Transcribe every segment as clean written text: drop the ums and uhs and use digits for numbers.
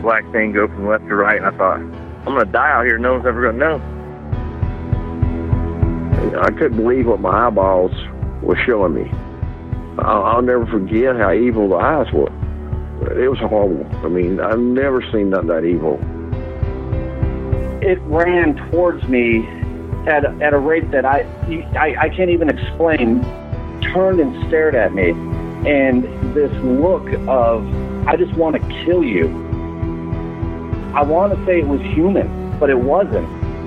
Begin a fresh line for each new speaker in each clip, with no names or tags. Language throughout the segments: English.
black thing go from left to right, and I thought, I'm going to die out here. No one's ever going to know.
I couldn't believe what my eyeballs were showing me. I'll never forget how evil the eyes were. It was horrible. I mean, I've never seen nothing that evil.
It ran towards me at a rate that I can't even explain. Turned and stared at me, and this look of, I just want to kill you. I want to say it was human, but it wasn't.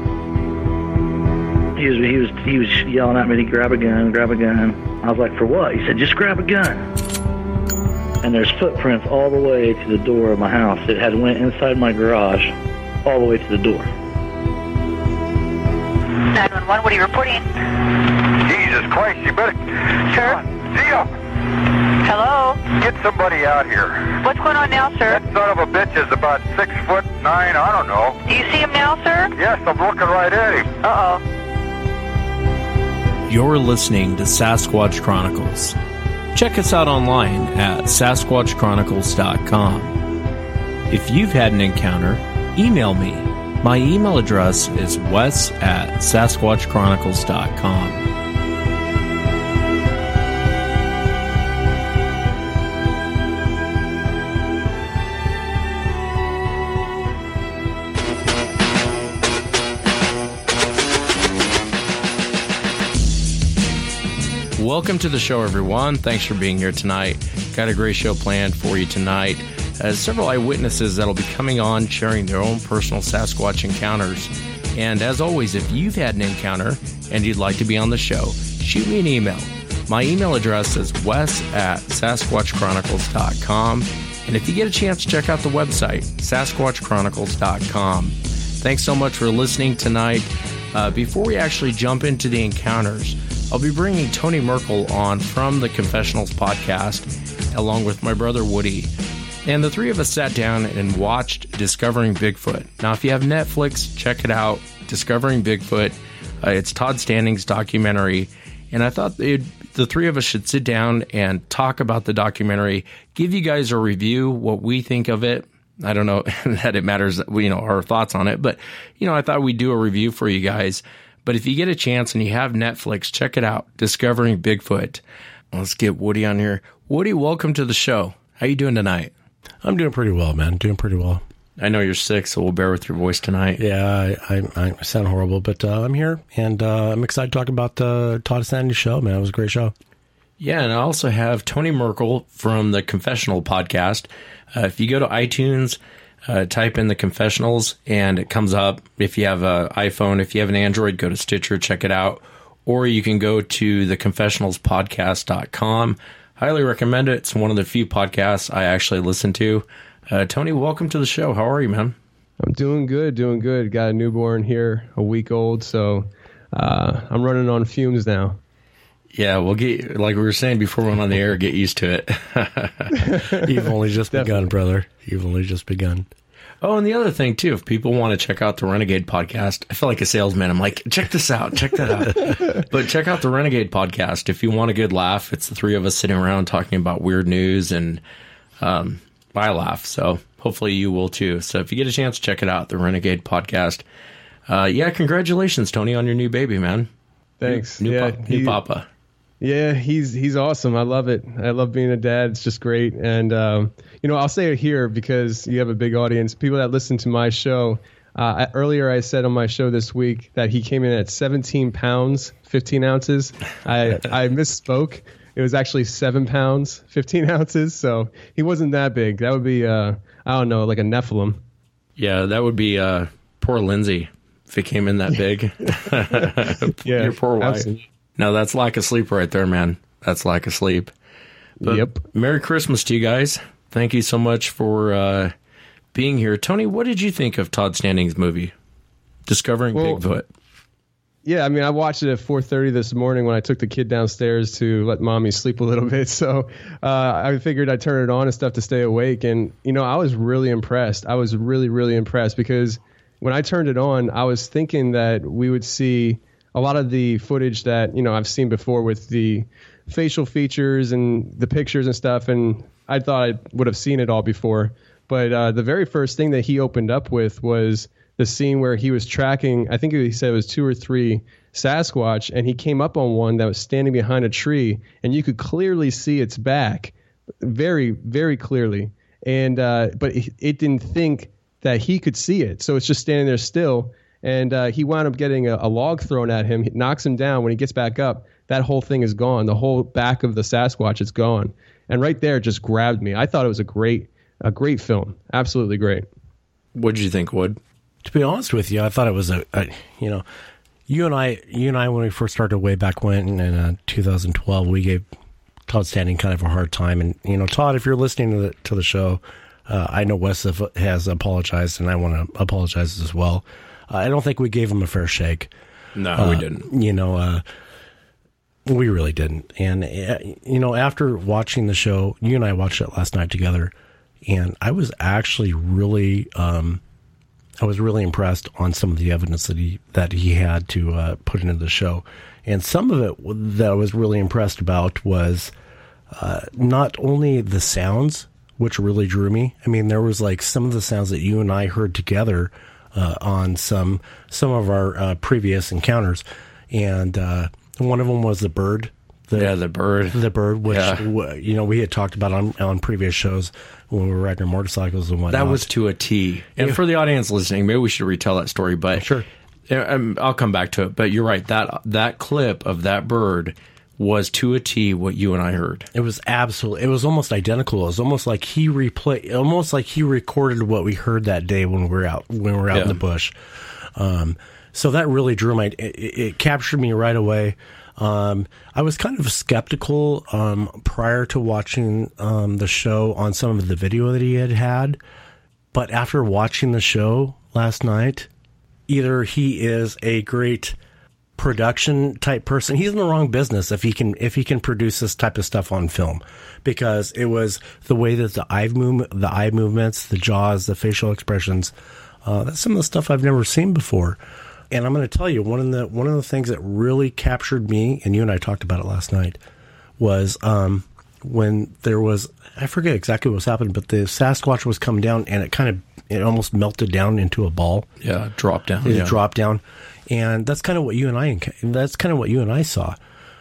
He was yelling at me to grab a gun. I was like, for what? He said, just grab a gun. And there's footprints all the way to the door of my house. It had went inside my garage all the way to the door.
911, what are you reporting?
Jesus Christ, you better...
Sir?
See ya!
Hello?
Get somebody out here.
What's going on now, sir?
That son of a bitch is about 6'9", I don't know.
Do you see him now, sir?
Yes, I'm looking right at him.
Uh-oh.
You're listening to Sasquatch Chronicles. Check us out online at SasquatchChronicles.com. If you've had an encounter, email me. My email address is wes@SasquatchChronicles.com. Welcome to the show, everyone. Thanks for being here tonight. Got a great show planned for you tonight. Several eyewitnesses that'll be coming on sharing their own personal Sasquatch encounters. And as always, if you've had an encounter and you'd like to be on the show, shoot me an email. My email address is wes@SasquatchChronicles.com. And if you get a chance, check out the website, SasquatchChronicles.com. Thanks so much for listening tonight. Before we actually jump into the encounters, I'll be bringing Tony Merkel on from the Confessionals podcast, along with my brother Woody. And the three of us sat down and watched Discovering Bigfoot. Now, if you have Netflix, check it out. Discovering Bigfoot. It's Todd Standing's documentary. And I thought the three of us should sit down and talk about the documentary, give you guys a review, what we think of it. I don't know that it matters, our thoughts on it. But, I thought we'd do a review for you guys. But if you get a chance and you have Netflix, check it out. Discovering Bigfoot. Let's get Woody on here. Woody, welcome to the show. How you doing tonight?
I'm doing pretty well, man. Doing pretty well.
I know you're sick, so we'll bear with your voice tonight.
Yeah, I sound horrible, but I'm here, and I'm excited to talk about the Todd Standing show, man. It was a great show.
Yeah, and I also have Tony Merkel from the Confessional podcast. If you go to iTunes, type in the Confessionals, and it comes up. If you have an iPhone, if you have an Android, go to Stitcher, check it out. Or you can go to theconfessionalspodcast.com. Highly recommend it. It's one of the few podcasts I actually listen to. Tony, welcome to the show. How are you, man?
I'm doing good. Got a newborn here, a week old, so I'm running on fumes now.
Yeah, we'll get, like we were saying before we went on the air, get used to it.
You've only just begun, brother. You've only just begun.
Oh, and the other thing, too, if people want to check out the Renegade podcast, I feel like a salesman. I'm like, check this out, check that out. But check out the Renegade podcast. If you want a good laugh, it's the three of us sitting around talking about weird news, and I laugh. So hopefully you will, too. So if you get a chance, check it out, the Renegade podcast. Yeah, congratulations, Tony, on your new baby, man.
Thanks.
New papa.
Yeah, he's awesome. I love it. I love being a dad. It's just great. And, I'll say it here because you have a big audience. People that listen to my show, earlier I said on my show this week that he came in at 17 pounds, 15 ounces. I misspoke. It was actually 7 pounds, 15 ounces. So he wasn't that big. That would be, like a Nephilim.
Yeah, that would be poor Lindsay if it came in that big.
Yeah,
your poor wife.
Absolutely.
No, that's lack of sleep right there, man. That's lack of sleep. But
yep.
Merry Christmas to you guys. Thank you so much for being here. Tony, what did you think of Todd Standing's movie, Discovering Bigfoot?
Yeah, I watched it at 4:30 this morning when I took the kid downstairs to let mommy sleep a little bit. So I figured I'd turn it on and stuff to stay awake. And, I was really impressed. I was really, really impressed because when I turned it on, I was thinking that we would see a lot of the footage that, I've seen before with the facial features and the pictures and stuff. And I thought I would have seen it all before. But the very first thing that he opened up with was the scene where he was tracking, I think he said it was 2 or 3 Sasquatch, and he came up on one that was standing behind a tree, and you could clearly see its back, very, very clearly. And but it didn't think that he could see it, so it's just standing there still. And he wound up getting a log thrown at him. It knocks him down. When he gets back up, that whole thing is gone. The whole back of the Sasquatch is gone. And right there, it just grabbed me. I thought it was a great film, absolutely great.
What did you think, Wood?
To be honest with you, I thought it was you and I, when we first started way back when in 2012, we gave Todd Standing kind of a hard time. And Todd, if you're listening to the show, I know Wes has apologized, and I want to apologize as well. I don't think we gave him a fair shake.
No, we didn't.
We really didn't. And after watching the show, you and I watched it last night together, and I was actually really impressed on some of the evidence that he had to put into the show. And some of it that I was really impressed about was not only the sounds, which really drew me. I mean, there was like some of the sounds that you and I heard together on some of our previous encounters, and one of them was the bird. The bird, which we had talked about on previous shows when we were riding our motorcycles and whatnot.
That was to a T. And for the audience listening, maybe we should retell that story. But
sure,
I'll come back to it. But you're right. That clip of that bird was to a T what you and I heard.
It was absolutely. It was almost identical. It was almost like he recorded what we heard that day when we were out in the bush. So that really drew it captured me right away. I was kind of skeptical prior to watching the show on some of the video that he had, but after watching the show last night, either he is a great production type person. He's in the wrong business if he can produce this type of stuff on film, because it was the way that the eye movements, the jaws, the facial expressions. That's some of the stuff I've never seen before. And I'm going to tell you, one of the things that really captured me, and you and I talked about it last night, was when there was, I forget exactly what was happening, but the Sasquatch was coming down, and it almost melted down into a ball.
Yeah, dropped down.
It dropped down, and that's kind of what you and I saw.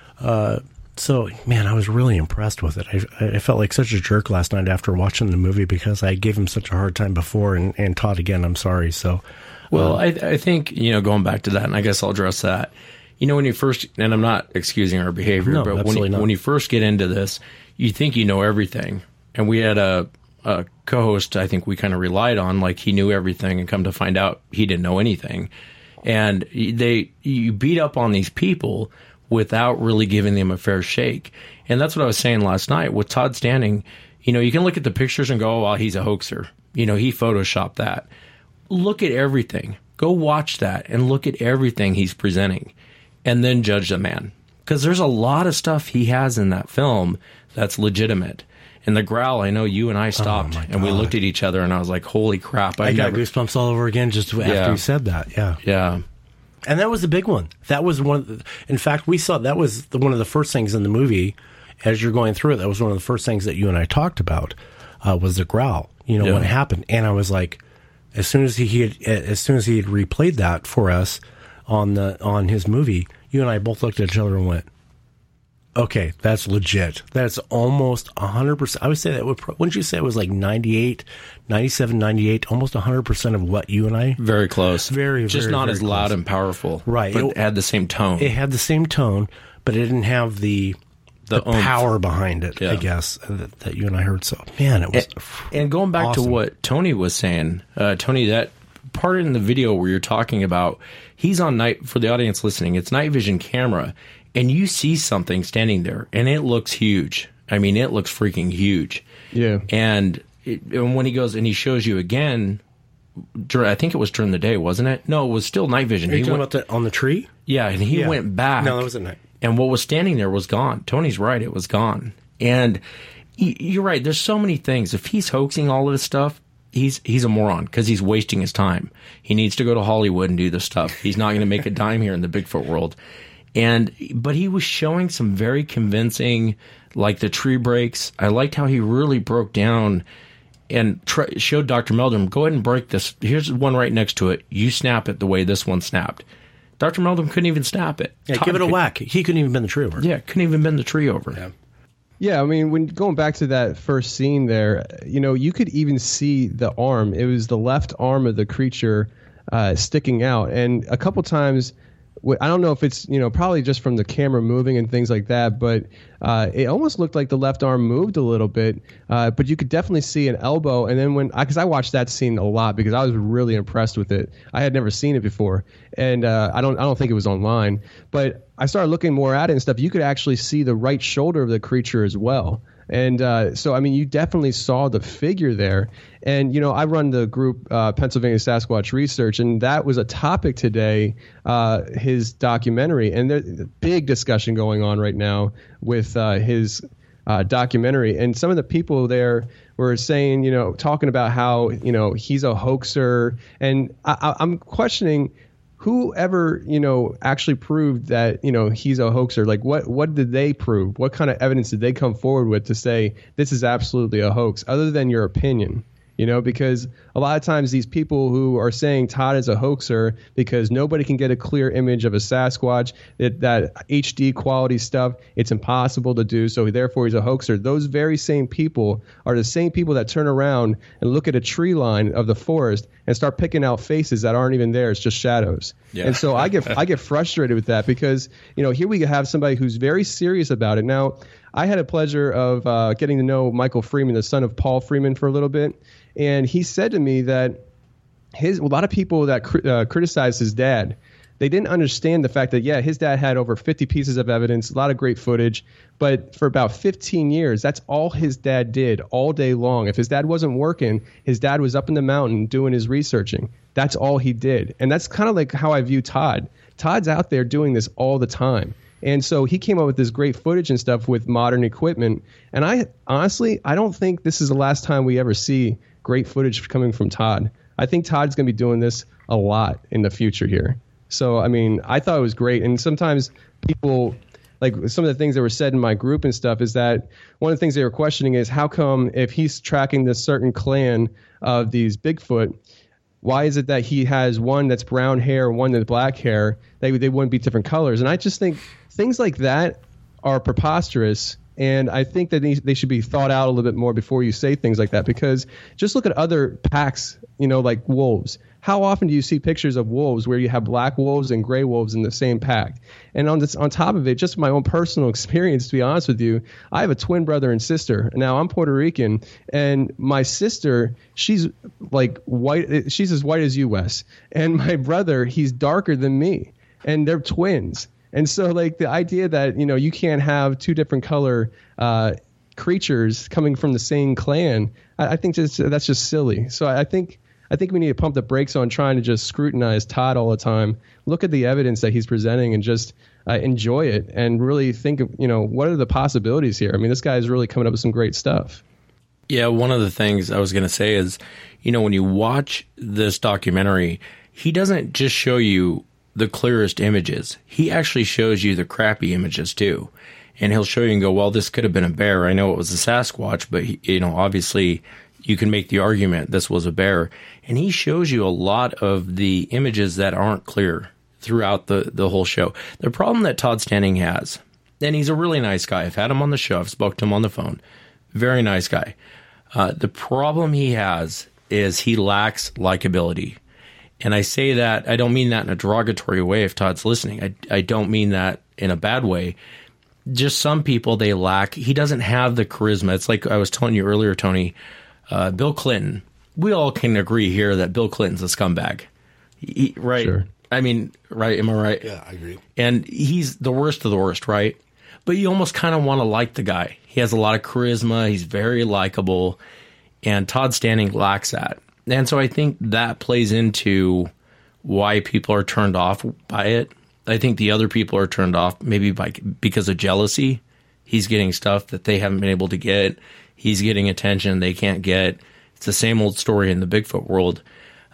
So, man, I was really impressed with it. I felt like such a jerk last night after watching the movie because I gave him such a hard time before, and Todd, again, I'm sorry. So.
Well, I think, going back to that, and I guess I'll address that, when you first, and I'm not excusing our behavior, but when you first get into this, you think you know everything. And we had a co-host I think we kind of relied on, like he knew everything, and come to find out he didn't know anything. And you beat up on these people without really giving them a fair shake. And that's what I was saying last night with Todd Standing. You can look at the pictures and go, oh, well, he's a hoaxer. He photoshopped that. Look at everything. Go watch that and look at everything he's presenting and then judge the man. Because there's a lot of stuff he has in that film that's legitimate. And the growl, I know you and I stopped and we looked at each other and I was like, holy crap.
I got goosebumps all over again just after you said that. Yeah.
Yeah.
And that was a big one. That was in fact, we saw that was one of the first things in the movie as you're going through it. That was one of the first things that you and I talked about was the growl, what happened. And I was like, as soon as he had replayed that for us on his movie, you and I both looked at each other and went, "Okay, that's legit. That's almost 100%." I would say that wouldn't you say it was like 98, 97, 98, almost 100% of what you and I?
Very close.
Very,
just
very,
not
very
as
close.
loud and powerful.
Right.
But it had the same tone.
It had the same tone, but it didn't have the power behind it, I guess, that you and I heard. So, man, it was
and going back
awesome.
to what Tony was saying, Tony, that part in the video where you're talking about, he's on night, for the audience listening, it's night vision camera, and you see something standing there, and it looks huge. I mean, it looks freaking huge.
Yeah.
And when he goes and he shows you again, I think it was during the day, wasn't it? No, it was still night vision.
Are you talking about on the tree?
Yeah, and he went back.
No, that was at night.
And what was standing there was gone. Tony's right, it was gone. And you're right, there's so many things. If he's hoaxing all of this stuff, he's a moron because he's wasting his time. He needs to go to Hollywood and do this stuff. He's not going to make a dime here in the Bigfoot world. But he was showing some very convincing, like the tree breaks. I liked how he really broke down and showed Dr. Meldrum, go ahead and break this. Here's one right next to it. You snap it the way this one snapped. Dr. Meldrum couldn't even snap it.
Yeah, give it a whack. He couldn't even bend the tree over.
Yeah, couldn't even bend the tree over.
Yeah.
Yeah, I mean, when going back to that first scene there, you could even see the arm. It was the left arm of the creature sticking out. And a couple times, I don't know if it's, probably just from the camera moving and things like that, but it almost looked like the left arm moved a little bit. But you could definitely see an elbow. And then because I watched that scene a lot because I was really impressed with it. I had never seen it before. And I don't think it was online. But I started looking more at it and stuff. You could actually see the right shoulder of the creature as well. And so, I mean, you definitely saw the figure there. And, I run the group Pennsylvania Sasquatch Research, and that was a topic today, his documentary. And there's a big discussion going on right now with his documentary. And some of the people there were saying, talking about how, he's a hoaxer. And I'm questioning whoever, actually proved that, he's a hoaxer. Like, what did they prove? What kind of evidence did they come forward with to say this is absolutely a hoax, other than your opinion? Because a lot of times these people who are saying Todd is a hoaxer because nobody can get a clear image of a Sasquatch, that HD quality stuff, it's impossible to do, so therefore he's a hoaxer. Those very same people are the same people that turn around and look at a tree line of the forest and start picking out faces that aren't even there. It's just shadows. Yeah. And so I get frustrated with that because, here we have somebody who's very serious about it. Now, I had a pleasure of getting to know Michael Freeman, the son of Paul Freeman, for a little bit. And he said to me that a lot of people that criticized his dad, they didn't understand the fact that, his dad had over 50 pieces of evidence, a lot of great footage. But for about 15 years, that's all his dad did all day long. If his dad wasn't working, his dad was up in the mountain doing his researching. That's all he did. And that's kind of like how I view Todd. Todd's out there doing this all the time. And so he came up with this great footage and stuff with modern equipment. And I don't think this is the last time we ever see great footage coming from Todd. I think Todd's going to be doing this a lot in the future here. So, I mean, I thought it was great. And sometimes people, like some of the things that were said in my group and stuff, is that one of the things they were questioning is how come if he's tracking this certain clan of these Bigfoot, why is it that he has one that's brown hair and one that's black hair? They wouldn't be different colors. And I just think things like that are preposterous. And I think that they should be thought out a little bit more before you say things like that, because just look at other packs, like wolves. How often do you see pictures of wolves where you have black wolves and gray wolves in the same pack? And on top of it, just my own personal experience, to be honest with you, I have a twin brother and sister. Now, I'm Puerto Rican, and my sister, she's like white. She's as white as you, Wes. And my brother, he's darker than me, and they're twins. And so, like, the idea that, you can't have two different color creatures coming from the same clan, I think that's just silly. So I think we need to pump the brakes on trying to just scrutinize Todd all the time. Look at the evidence that he's presenting and just enjoy it and really think of, what are the possibilities here? I mean, this guy is really coming up with some great stuff.
Yeah, one of the things I was going to say is, when you watch this documentary, he doesn't just show you the clearest images. He actually shows you the crappy images too. And he'll show you and go, well, this could have been a bear. I know it was a Sasquatch, but obviously you can make the argument this was a bear. And he shows you a lot of the images that aren't clear throughout the whole show. The problem that Todd Standing has, and he's a really nice guy. I've had him on the show. I've spoke to him on the phone. Very nice guy. The problem he has is he lacks likability. And I say that, I don't mean that in a derogatory way if Todd's listening. I don't mean that in a bad way. Just some people, he doesn't have the charisma. It's like I was telling you earlier, Tony, Bill Clinton. We all can agree here that Bill Clinton's a scumbag. Right? Sure. I mean, right? Am I right?
Yeah, I agree.
And he's the worst of the worst, right? But you almost kind of want to like the guy. He has a lot of charisma. He's very likable. And Todd Standing lacks that. And so I think that plays into why people are turned off by it. I think the other people are turned off maybe because of jealousy. He's getting stuff that they haven't been able to get. He's getting attention they can't get. It's the same old story in the Bigfoot world.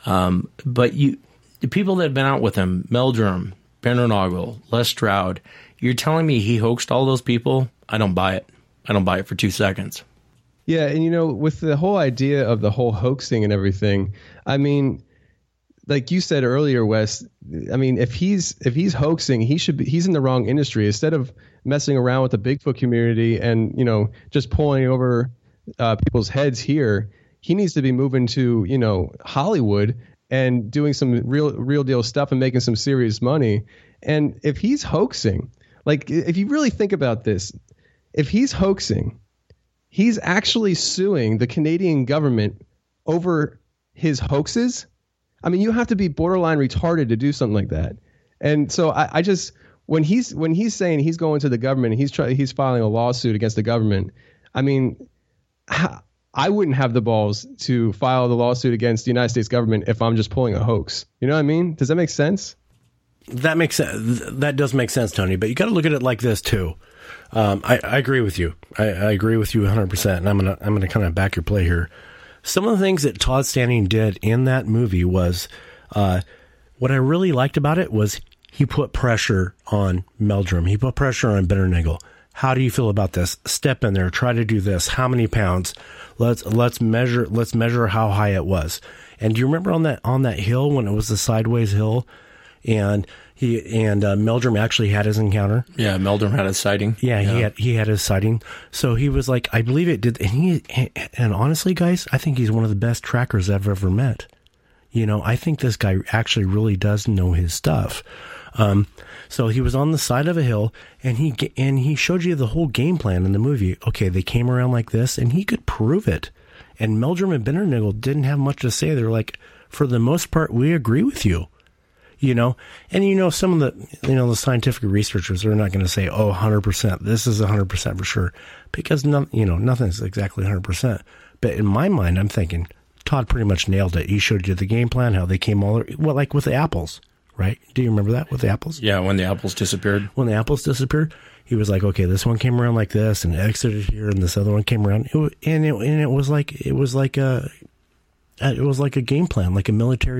But the people that have been out with him, Meldrum, Bernernagel, Les Stroud, you're telling me he hoaxed all those people? I don't buy it. I don't buy it for 2 seconds.
Yeah, and with the whole idea of the whole hoaxing and everything, I mean, like you said earlier, Wes, I mean, if he's hoaxing, he's in the wrong industry. Instead of messing around with the Bigfoot community and, just pulling over people's heads here, he needs to be moving to, Hollywood and doing some real deal stuff and making some serious money. And if he's hoaxing, like if you really think about this, if he's hoaxing, he's actually suing the Canadian government over his hoaxes. I mean, you have to be borderline retarded to do something like that. And so I just, when he's saying he's going to the government and he's filing a lawsuit against the government, I mean, I wouldn't have the balls to file the lawsuit against the United States government if I'm just pulling a hoax. You know what I mean? Does that make sense?
That makes sense. That does make sense, Tony. But you got to look at it like this too. I agree with you. I agree with you 100%. And I'm gonna kind of back your play here. Some of the things that Todd Standing did in that movie was, what I really liked about it was he put pressure on Meldrum. He put pressure on Bitternagel. How do you feel about this? Step in there. Try to do this. How many pounds? Let's measure how high it was. And do you remember on that hill when it was the sideways hill, and Meldrum actually had his encounter?
Yeah, Meldrum had his sighting.
Yeah, he had his sighting. So he was like, I believe it did. And honestly, guys, I think he's one of the best trackers I've ever met. I think this guy actually really does know his stuff. So he was on the side of a hill, and he showed you the whole game plan in the movie. Okay, they came around like this, and he could prove it. And Meldrum and Bitternagel didn't have much to say. They're like, for the most part, we agree with you. And some of the scientific researchers are not going to say, 100%, this is 100% for sure, because nothing's exactly 100%. But in my mind, I'm thinking Todd pretty much nailed it. He showed you the game plan, how they came like with the apples, right? Do you remember that with the apples?
Yeah, when the apples disappeared.
When the apples disappeared, he was like, okay, this one came around like this and exited here, and this other one came around. It was like a game plan, like a military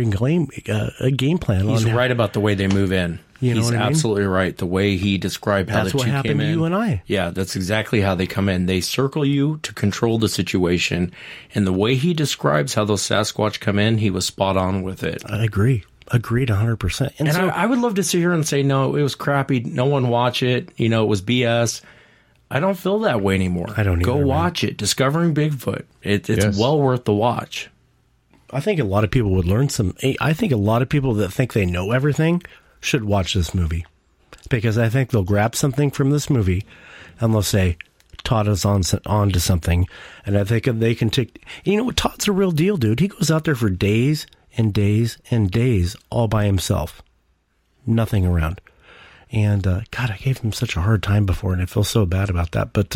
game plan.
He's right about the way they move in. He's absolutely right. The way he described how the two came in. That's what happened to you and I. Yeah, that's exactly how they come in. They circle you to control the situation. And the way he describes how those Sasquatch come in, he was spot on with it.
I agree. Agreed 100%.
And so, I would love to sit here and say, no, it was crappy. No one watch it. It was BS. I don't feel that way anymore.
I don't either.
Go watch it. Discovering Bigfoot. It's well worth the watch.
I think a lot of people would learn I think a lot of people that think they know everything should watch this movie, because I think they'll grab something from this movie and they'll say, Todd is on to something. And I think they can take, Todd's a real deal, dude. He goes out there for days and days and days all by himself. Nothing around. And, God, I gave him such a hard time before, and I feel so bad about that. But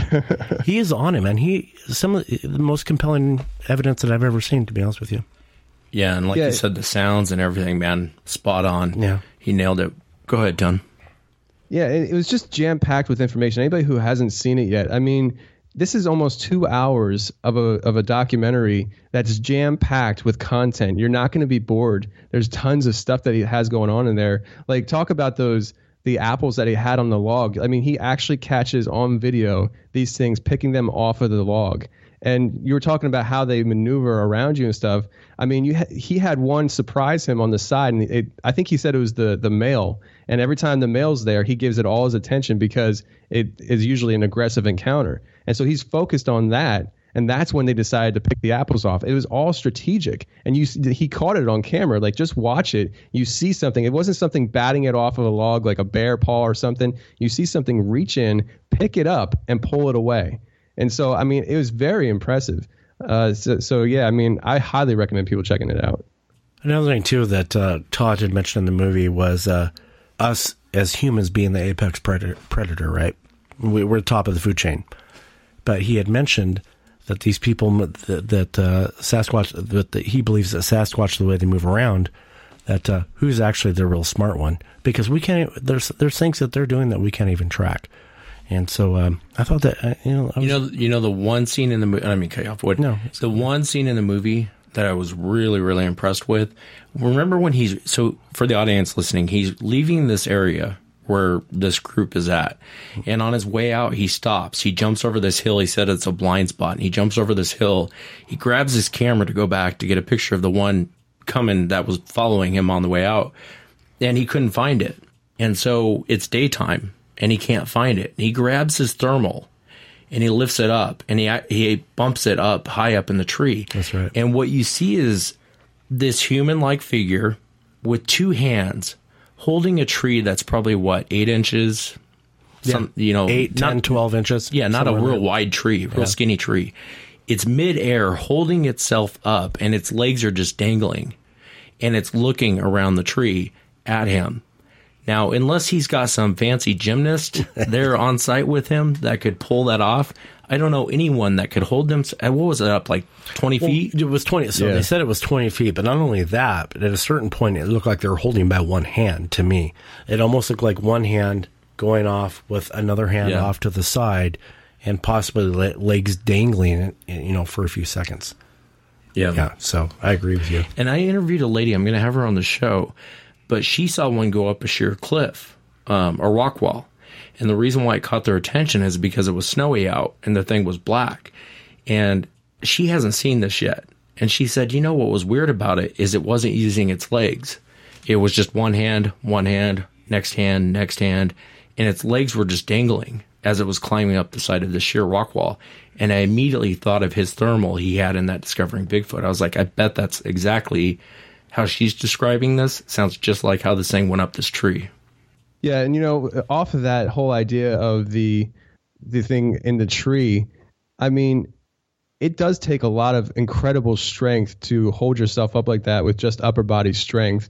he is on him, and some of the most compelling evidence that I've ever seen, to be honest with you.
Yeah, and like you said, the sounds and everything, man, spot on. Yeah. He nailed it. Go ahead, Ton.
Yeah, it was just jam-packed with information. Anybody who hasn't seen it yet, I mean, this is almost 2 hours of a documentary that's jam-packed with content. You're not going to be bored. There's tons of stuff that he has going on in there. Like, talk about the apples that he had on the log. I mean, he actually catches on video these things, picking them off of the log. And you were talking about how they maneuver around you and stuff. I mean, he had one surprise him on the side, and I think he said it was the male. And every time the male's there, he gives it all his attention because it is usually an aggressive encounter. And so he's focused on that, and that's when they decided to pick the apples off. It was all strategic, and he caught it on camera. Like, just watch it. You see something. It wasn't something batting it off of a log like a bear paw or something. You see something reach in, pick it up, and pull it away. And so, I mean, it was very impressive. So yeah, I mean, I highly recommend people checking it out.
Another thing, too, that Todd had mentioned in the movie was us as humans being the apex predator, right? We're the top of the food chain. But he had mentioned that these people, that Sasquatch, that he believes that Sasquatch, the way they move around, that who's actually the real smart one. Because we can't, there's things that they're doing that we can't even track. And so I thought that
the one scene in the movie. I mean, cut you off. The one scene in the movie that I was really, really impressed with. Remember when so for the audience listening, he's leaving this area where this group is at. And on his way out, he stops. He jumps over this hill. He said it's a blind spot. And he jumps over this hill. He grabs his camera to go back to get a picture of the one coming that was following him on the way out. And he couldn't find it. And so it's daytime and he can't find it. He grabs his thermal and he lifts it up and he bumps it up high up in the tree.
That's right.
And what you see is this human-like figure with two hands holding a tree that's probably, 8 inches?
Yeah. 8, 10, 12 inches.
Yeah, not a real wide tree, real skinny tree. It's midair holding itself up, and its legs are just dangling. And it's looking around the tree at him. Now, unless he's got some fancy gymnast there on site with him that could pull that off, I don't know anyone that could hold them. What was it up, 20 feet?
It was 20. So they said it was 20 feet, but not only that, but at a certain point, it looked like they were holding by one hand to me. It almost looked like one hand going off with another hand off to the side and possibly legs dangling, for a few seconds. Yeah. So I agree with you.
And I interviewed a lady. I'm going to have her on the show, but she saw one go up a sheer cliff, a rock wall. And the reason why it caught their attention is because it was snowy out and the thing was black. And she hasn't seen this yet. And she said, what was weird about it is it wasn't using its legs. It was just one hand, next hand, and its legs were just dangling as it was climbing up the side of the sheer rock wall. And I immediately thought of his thermal he had in that Discovering Bigfoot. I was like, I bet that's exactly how she's describing this. Sounds just like how this thing went up this tree.
Yeah, and off of that whole idea of the thing in the tree, I mean, it does take a lot of incredible strength to hold yourself up like that with just upper body strength.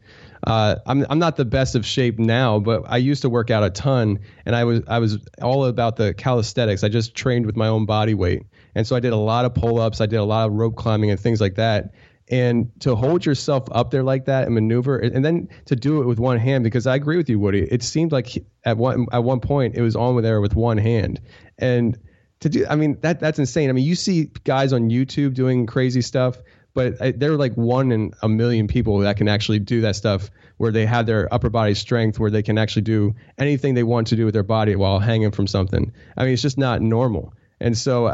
I'm not the best of shape now, but I used to work out a ton, and I was all about the calisthenics. I just trained with my own body weight, and so I did a lot of pull-ups, I did a lot of rope climbing and things like that. And to hold yourself up there like that and maneuver, and then to do it with one hand, because I agree with you, Woody. It seemed like at one point it was on there with one hand, and to do, I mean, that's insane. I mean, you see guys on YouTube doing crazy stuff, but they're like 1 in a million people that can actually do that stuff, where they have their upper body strength, where they can actually do anything they want to do with their body while hanging from something. I mean, it's just not normal. And so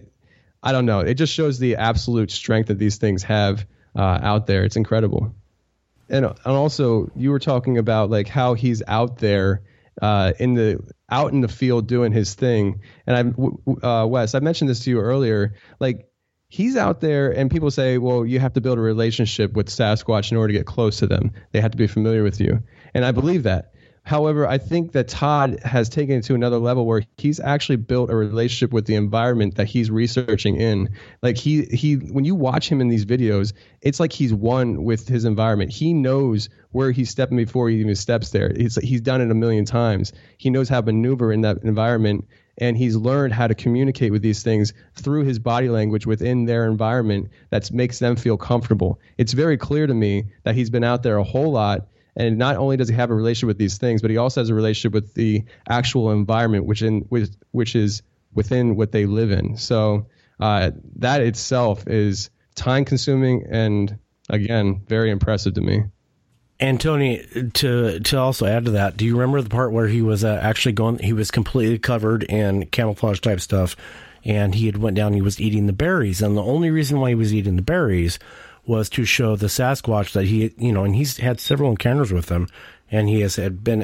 I don't know. It just shows the absolute strength that these things have out there. It's incredible. And also, you were talking about like how he's out there out in the field doing his thing. And Wes, I mentioned this to you earlier. Like, he's out there, and people say, well, you have to build a relationship with Sasquatch in order to get close to them. They have to be familiar with you. And I believe that. However, I think that Todd has taken it to another level where he's actually built a relationship with the environment that he's researching in. Like he when you watch him in these videos, it's like he's one with his environment. He knows where he's stepping before he even steps there. He's done it a million times. He knows how to maneuver in that environment, and he's learned how to communicate with these things through his body language within their environment that makes them feel comfortable. It's very clear to me that he's been out there a whole lot. And not only does he have a relationship with these things, but he also has a relationship with the actual environment, which is within what they live in. So that itself is time-consuming and, again, very impressive to me.
And Tony, to also add to that, do you remember the part where he was actually going? He was completely covered in camouflage type stuff, and he had went down. He was eating the berries, and the only reason why he was eating the berries was to show the Sasquatch that he, and he's had several encounters with them, and he had been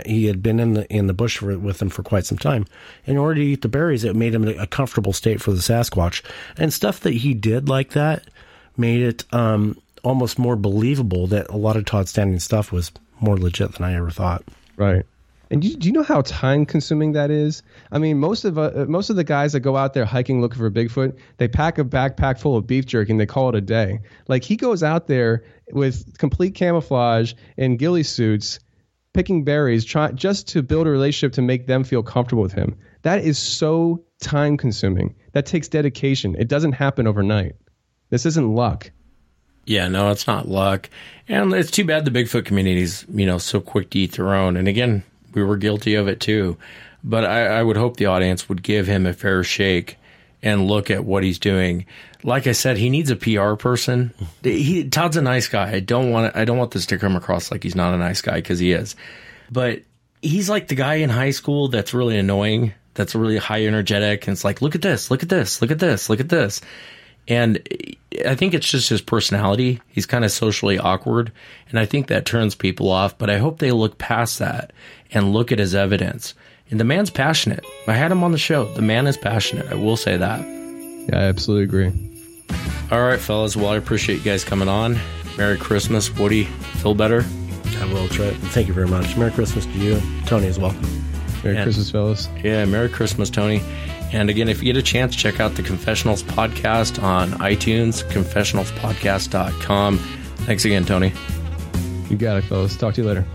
in the bush with them for quite some time. In order to eat the berries, it made him a comfortable state for the Sasquatch, and stuff that he did like that made it almost more believable that a lot of Todd Standing stuff was more legit than I ever thought.
Right. And do you know how time-consuming that is? I mean, most of the guys that go out there hiking looking for Bigfoot, they pack a backpack full of beef jerky and they call it a day. Like, he goes out there with complete camouflage and ghillie suits, picking berries, just to build a relationship to make them feel comfortable with him. That is so time-consuming. That takes dedication. It doesn't happen overnight. This isn't luck.
Yeah, no, it's not luck. And it's too bad the Bigfoot community's, so quick to eat their own. And again, we were guilty of it too. But I would hope the audience would give him a fair shake and look at what he's doing. Like I said, he needs a PR person. Todd's a nice guy. I don't want this to come across like he's not a nice guy, because he is. But he's like the guy in high school that's really annoying, that's really high energetic, and it's like, look at this, look at this, look at this, look at this. And I think it's just his personality. He's kind of socially awkward, and I think that turns people off. But I hope they look past that and look at his evidence. And the man's passionate. I had him on the show. The man is passionate. I will say that.
Yeah, I absolutely agree.
All right, fellas. Well, I appreciate you guys coming on. Merry Christmas. Woody, feel better?
I will, Trent. Thank you very much. Merry Christmas to you, Tony, as well.
Merry Christmas, fellas.
Yeah, Merry Christmas, Tony. And again, if you get a chance, check out the Confessionals podcast on iTunes, confessionalspodcast.com. Thanks again, Tony.
You got it, fellas. Talk to you later.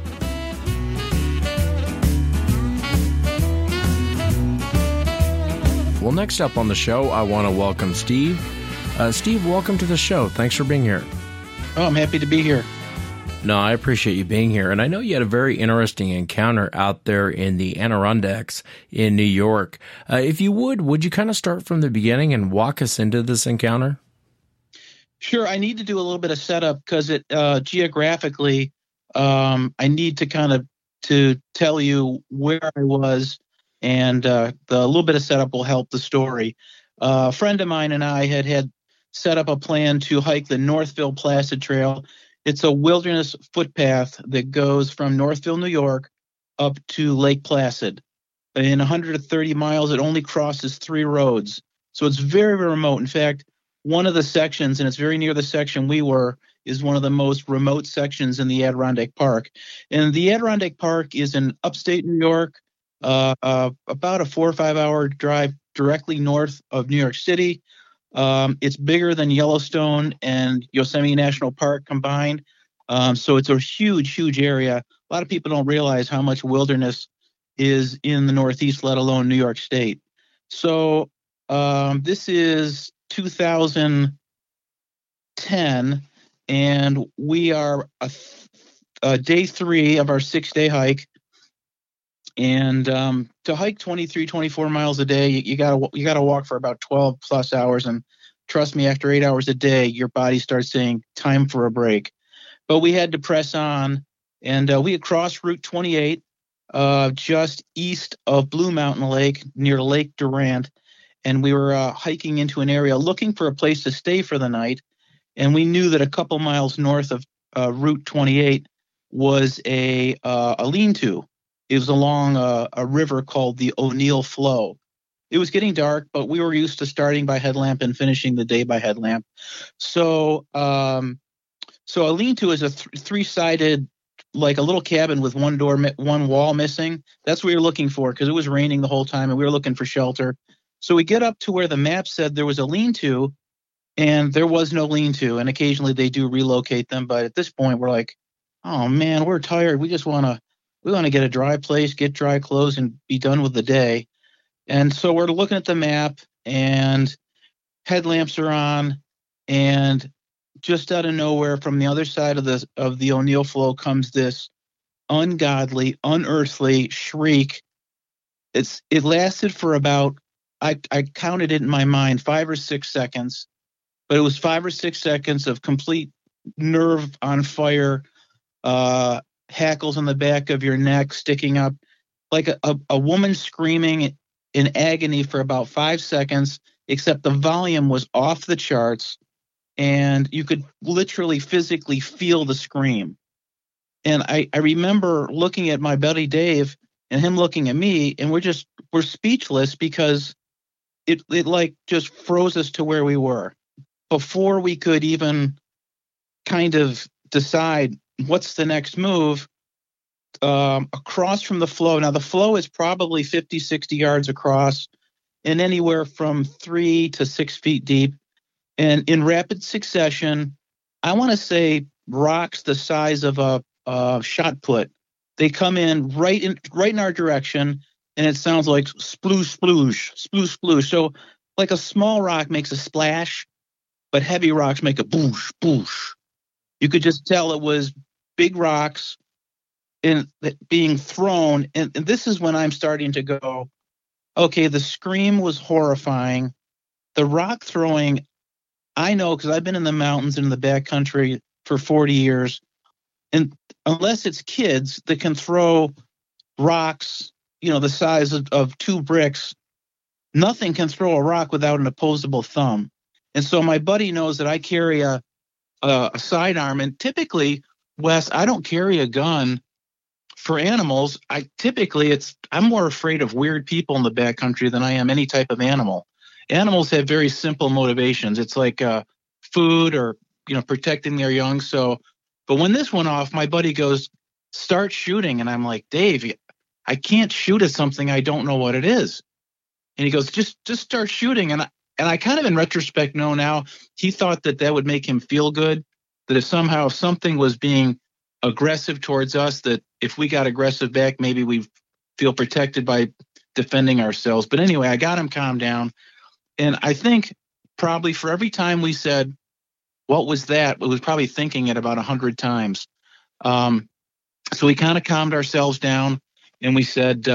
Well, next up on the show, I want to welcome Steve. Steve, welcome to the show. Thanks for being here.
Oh, I'm happy to be here.
No, I appreciate you being here. And I know you had a very interesting encounter out there in the Adirondacks in New York. If you would you kind of start from the beginning and walk us into this encounter?
Sure. I need to do a little bit of setup because it geographically, I need to kind of to tell you where I was, and the little bit of setup will help the story. A friend of mine and I had set up a plan to hike the Northville Placid Trail. It's a wilderness footpath that goes from Northville, New York, up to Lake Placid. In 130 miles, it only crosses 3 roads. So it's very, very remote. In fact, one of the sections, and it's very near the section we were, is one of the most remote sections in the Adirondack Park. And the Adirondack Park is in upstate New York, about a 4 or 5 hour drive directly north of New York City. It's bigger than Yellowstone and Yosemite National Park combined. So it's a huge, huge area. A lot of people don't realize how much wilderness is in the Northeast, let alone New York State. So this is 2010, and we are day 3 of our 6-day hike. And to hike 23, 24 miles a day, you gotta walk for about 12 plus hours. And trust me, after 8 hours a day, your body starts saying time for a break. But we had to press on, and we had crossed Route 28 just east of Blue Mountain Lake near Lake Durant. And we were hiking into an area looking for a place to stay for the night. And we knew that a couple miles north of Route 28 was a lean-to. It was along a river called the O'Neill Flow. It was getting dark, but we were used to starting by headlamp and finishing the day by headlamp. So a lean-to is a 3-sided, like a little cabin with one door, one wall missing. That's what we were looking for because it was raining the whole time and we were looking for shelter. So we get up to where the map said there was a lean-to, and there was no lean-to. And occasionally they do relocate them, but at this point we're like, oh man, we're tired. We just want to get a dry place, get dry clothes, and be done with the day. And so we're looking at the map, and headlamps are on, and just out of nowhere, from the other side of the O'Neill Flow comes this ungodly, unearthly shriek. It lasted for about, I counted it in my mind, 5 or 6 seconds, but it was 5 or 6 seconds of complete nerve on fire, hackles on the back of your neck sticking up, like a woman screaming in agony for about 5 seconds, except the volume was off the charts and you could literally physically feel the scream. And I remember looking at my buddy Dave and him looking at me, and we're speechless because it like just froze us to where we were before we could even kind of decide what's the next move. Across from the flow. Now, the flow is probably 50, 60 yards across and anywhere from 3 to 6 feet deep. And in rapid succession, I want to say rocks the size of a shot put. They come in right in our direction, and it sounds like sploosh, sploosh, sploosh, sploosh. So like a small rock makes a splash, but heavy rocks make a boosh, boosh. You could just tell it was big rocks being thrown. And this is when I'm starting to go, okay, the scream was horrifying. The rock throwing, I know because I've been in the mountains and in the backcountry for 40 years. And unless it's kids that can throw rocks, the size of 2 bricks. Nothing can throw a rock without an opposable thumb. And so my buddy knows that I carry a sidearm. And typically, Wes, I don't carry a gun for animals. I'm more afraid of weird people in the backcountry than I am any type of animal. Animals have very simple motivations. It's like food or, protecting their young. So, but when this went off, my buddy goes, start shooting. And I'm like, Dave, I can't shoot at something I don't know what it is. And he goes, just start shooting. And I kind of in retrospect know now, he thought that would make him feel good, that if somehow something was being aggressive towards us, that if we got aggressive back, maybe we feel protected by defending ourselves. But anyway, I got him calmed down. And I think probably for every time we said, what was that? We was probably thinking it about 100 times. So we kind of calmed ourselves down and we said,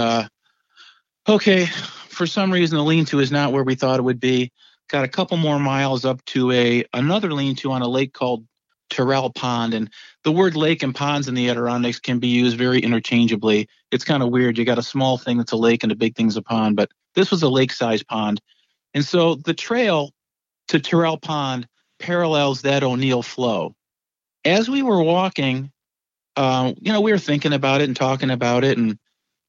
okay, for some reason, the lean-to is not where we thought it would be. Got a couple more miles up to another lean-to on a lake called Terrell Pond. And the word lake and ponds in the Adirondacks can be used very interchangeably. It's kind of weird. You got a small thing that's a lake and a big thing's a pond, but this was a lake-sized pond. And so the trail to Terrell Pond parallels that O'Neill flow. As we were walking, we were thinking about it and talking about it, and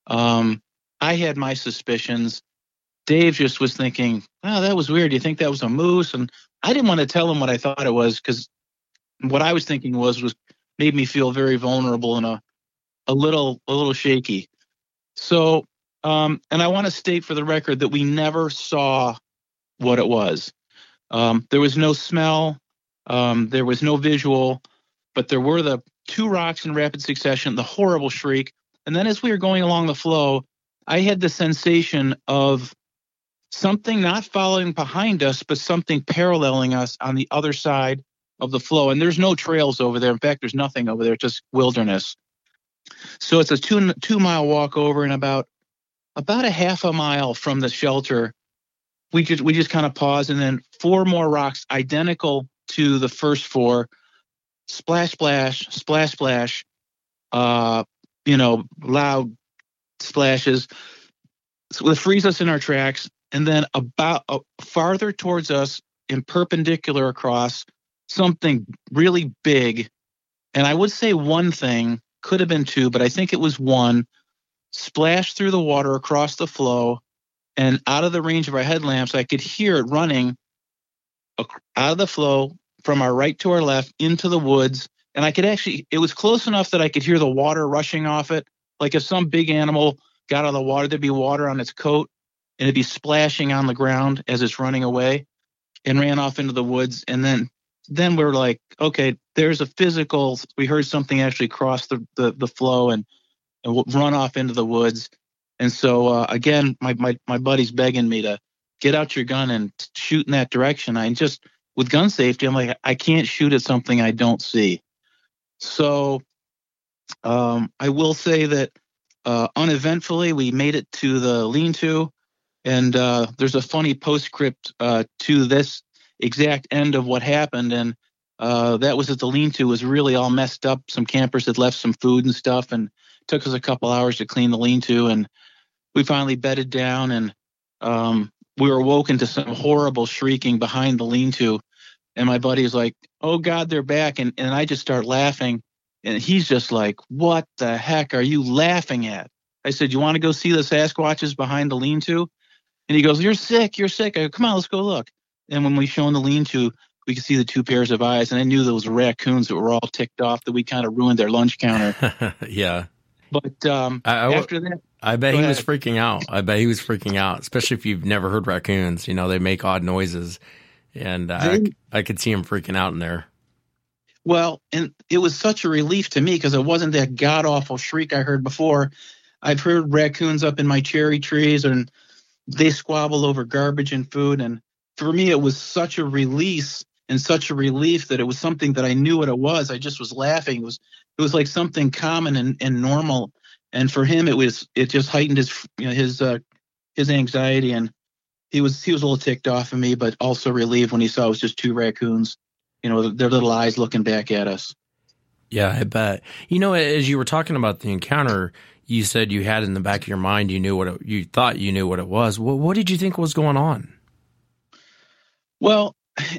I had my suspicions. Dave just was thinking, oh, that was weird. Do you think that was a moose? And I didn't want to tell him what I thought it was, because what I was thinking was made me feel very vulnerable and a little shaky. So, and I want to state for the record that we never saw what it was. There was no smell. There was no visual, but there were the 2 rocks in rapid succession, the horrible shriek. And then as we were going along the flow, I had the sensation of something not following behind us, but something paralleling us on the other side of the flow. And there's no trails over there. In fact, there's nothing over there, just wilderness. So it's a 2-mile walk over, and about a half a mile from the shelter, we just kind of paused, and then 4 more rocks identical to the first 4. Splash, splash, splash, splash. Loud splashes. So it frees us in our tracks, and then about farther towards us and perpendicular across, something really big. And I would say one thing, could have been 2, but I think it was 1, splashed through the water across the flow, and out of the range of our headlamps, I could hear it running out of the flow from our right to our left into the woods. And I could it was close enough that I could hear the water rushing off it. Like if some big animal got out of the water, there'd be water on its coat, and it'd be splashing on the ground as it's running away, and ran off into the woods. And then we're like, okay, there's a physical, we heard something actually cross the flow and run off into the woods. And so, again, my buddy's begging me to get out your gun and shoot in that direction. I just, with gun safety, I'm like, I can't shoot at something I don't see. So I will say that uneventfully, we made it to the lean-to, and there's a funny postscript to this exact end of what happened. And that was that the lean-to was really all messed up. Some campers had left some food and stuff, and it took us a couple hours to clean the lean-to. And we finally bedded down, and we were awoken to some horrible shrieking behind the lean-to. And my buddy is like, oh, God, they're back. And I just start laughing. And he's just like, what the heck are you laughing at? I said, you want to go see the Sasquatches behind the lean-to? And he goes, you're sick. I go, come on, let's go look. And when we shone the lean-to, we could see the 2 pairs of eyes. And I knew those raccoons that were all ticked off that we kind of ruined their lunch counter.
Yeah.
But after that,
I bet he was freaking out. Especially if you've never heard raccoons. They make odd noises. And I could see him freaking out in there.
Well, and it was such a relief to me because it wasn't that god-awful shriek I heard before. I've heard raccoons up in my cherry trees, and they squabble over garbage and food. And for me, it was such a release and such a relief that it was something that I knew what it was. I just was laughing. It was like something common and normal. And for him, it just heightened his anxiety, and he was a little ticked off of me, but also relieved when he saw it was just 2 raccoons, their little eyes looking back at us.
Yeah, I bet. As you were talking about the encounter, you said you had in the back of your mind, you thought you knew what it was. What did you think was going on?
Well,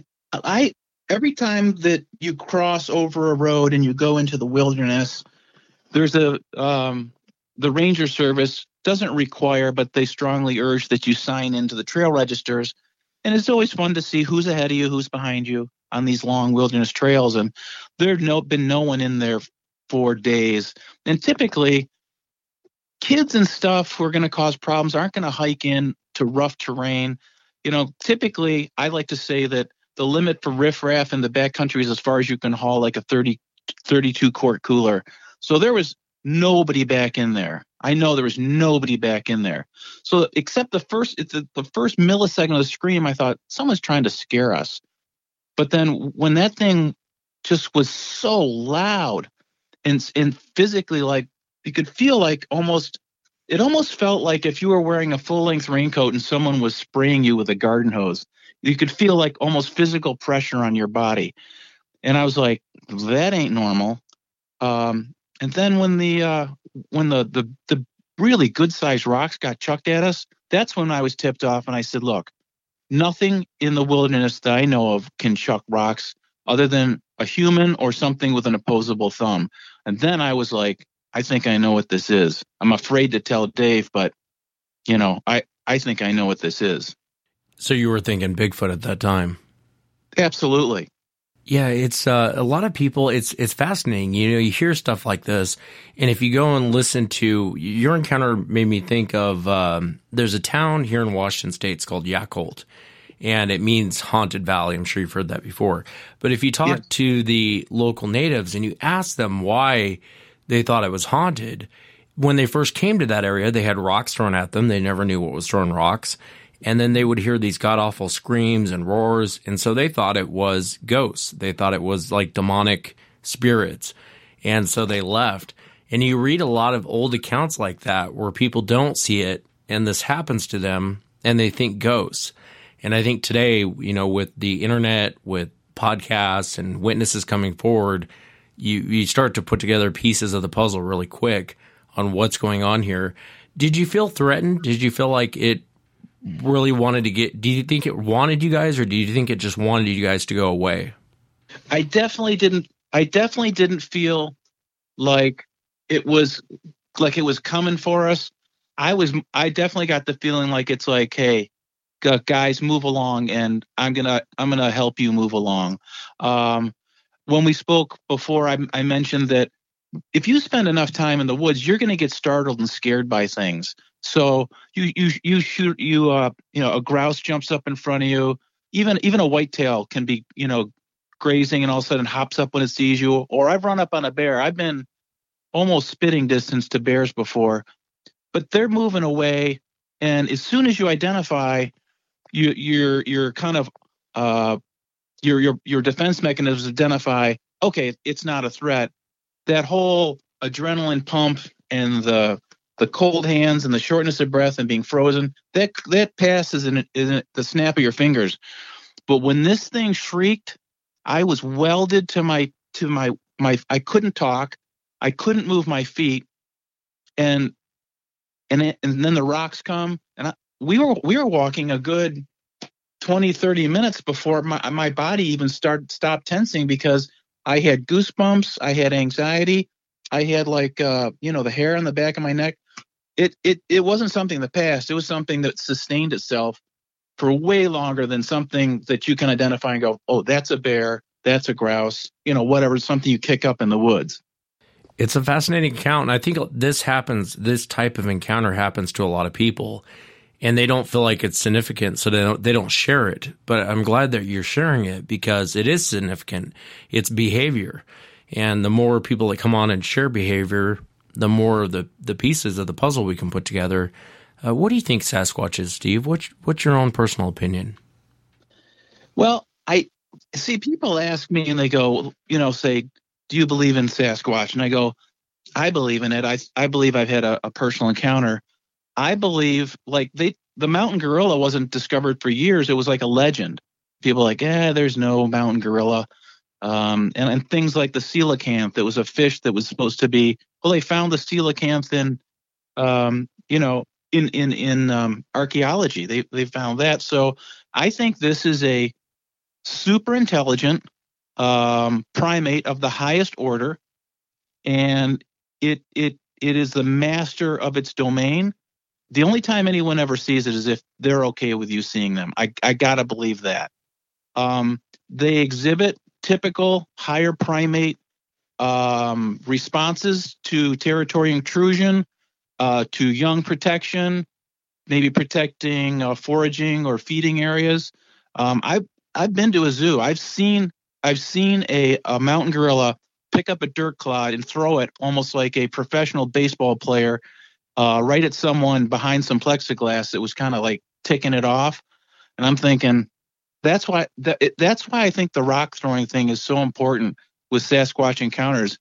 every time that you cross over a road and you go into the wilderness, there's the Ranger Service doesn't require, but they strongly urge that you sign into the trail registers. And it's always fun to see who's ahead of you, who's behind you on these long wilderness trails. And there's been no one in there for days. And typically, kids and stuff who are going to cause problems aren't going to hike in to rough terrain. Typically, I like to say that the limit for riffraff in the backcountry is as far as you can haul like a 32 quart cooler. So there was nobody back in there. I know there was nobody back in there. So except the first millisecond of the scream, I thought someone's trying to scare us. But then when that thing just was so loud and physically, like, you could feel like it almost felt like if you were wearing a full-length raincoat and someone was spraying you with a garden hose. You could feel like almost physical pressure on your body. And I was like, that ain't normal. And then when the really good-sized rocks got chucked at us, that's when I was tipped off, and I said, look, nothing in the wilderness that I know of can chuck rocks other than a human or something with an opposable thumb. And then I was like, I think I know what this is. I'm afraid to tell Dave, but, I think I know what this is.
So you were thinking Bigfoot at that time?
Absolutely.
Yeah, it's a lot of people. It's fascinating. You hear stuff like this, and if you go and listen to your encounter, made me think of there's a town here in Washington State. It's called Yacolt, and it means haunted valley. I'm sure you've heard that before. But if you talk to the local natives and you ask them why they thought it was haunted, when they first came to that area, they had rocks thrown at them. They never knew what was throwing rocks. And then they would hear these god-awful screams and roars, and so they thought it was ghosts. They thought it was like demonic spirits, and so they left. And you read a lot of old accounts like that where people don't see it, and this happens to them, and they think ghosts. And I think today, with the internet, with podcasts and witnesses coming forward, you start to put together pieces of the puzzle really quick on what's going on here. Did you feel threatened? Did you feel like it really wanted to do you think it wanted you guys, or do you think it just wanted you guys to go away?
I definitely didn't feel like it was coming for us. I definitely got the feeling like it's like, hey, guys, move along, and I'm gonna help you move along. When we spoke before, I mentioned that if you spend enough time in the woods, you're going to get startled and scared by things. So you shoot a grouse jumps up in front of you. Even a whitetail can be grazing and all of a sudden hops up when it sees you. Or I've run up on a bear. I've been almost spitting distance to bears before, but they're moving away. And as soon as you identify, your kind of your defense mechanisms identify, okay, it's not a threat. That whole adrenaline pump and the cold hands and the shortness of breath and being frozen, that passes in the snap of your fingers. But when this thing shrieked, I was welded to my I couldn't talk, I couldn't move my feet, and then the rocks come, and we were walking a good 20-30 minutes before my body even stopped tensing, because I had goosebumps, I had anxiety, I had the hair on the back of my neck. It wasn't something that passed. It was something that sustained itself for way longer than something that you can identify and go, oh, that's a bear, that's a grouse, whatever, something you kick up in the woods.
It's a fascinating account, and I think this type of encounter happens to a lot of people, and they don't feel like it's significant, so they don't share it. But I'm glad that you're sharing it, because it is significant. It's behavior, and the more people that come on and share behavior, the more of the pieces of the puzzle we can put together. What do you think Sasquatch is, Steve? What's your own personal opinion?
Well, I see people ask me and they go, say, do you believe in Sasquatch? And I go, I believe in it. I believe I've had a personal encounter. I believe the mountain gorilla wasn't discovered for years. It was like a legend. People are like, there's no mountain gorilla. and things like the coelacanth. That was a fish that was supposed to be. Well, they found the coelacanth in, in archaeology. They found that. So I think this is a super intelligent primate of the highest order, and it is the master of its domain. The only time anyone ever sees it is if they're okay with you seeing them. I gotta believe that. They exhibit typical higher primate responses to territory intrusion, to young protection, maybe protecting foraging or feeding areas. I've been to a zoo. I've seen a mountain gorilla pick up a dirt clod and throw it almost like a professional baseball player right at someone behind some plexiglass that was kind of like ticking it off. And I'm thinking that's why I think the rock throwing thing is so important with Sasquatch encounters.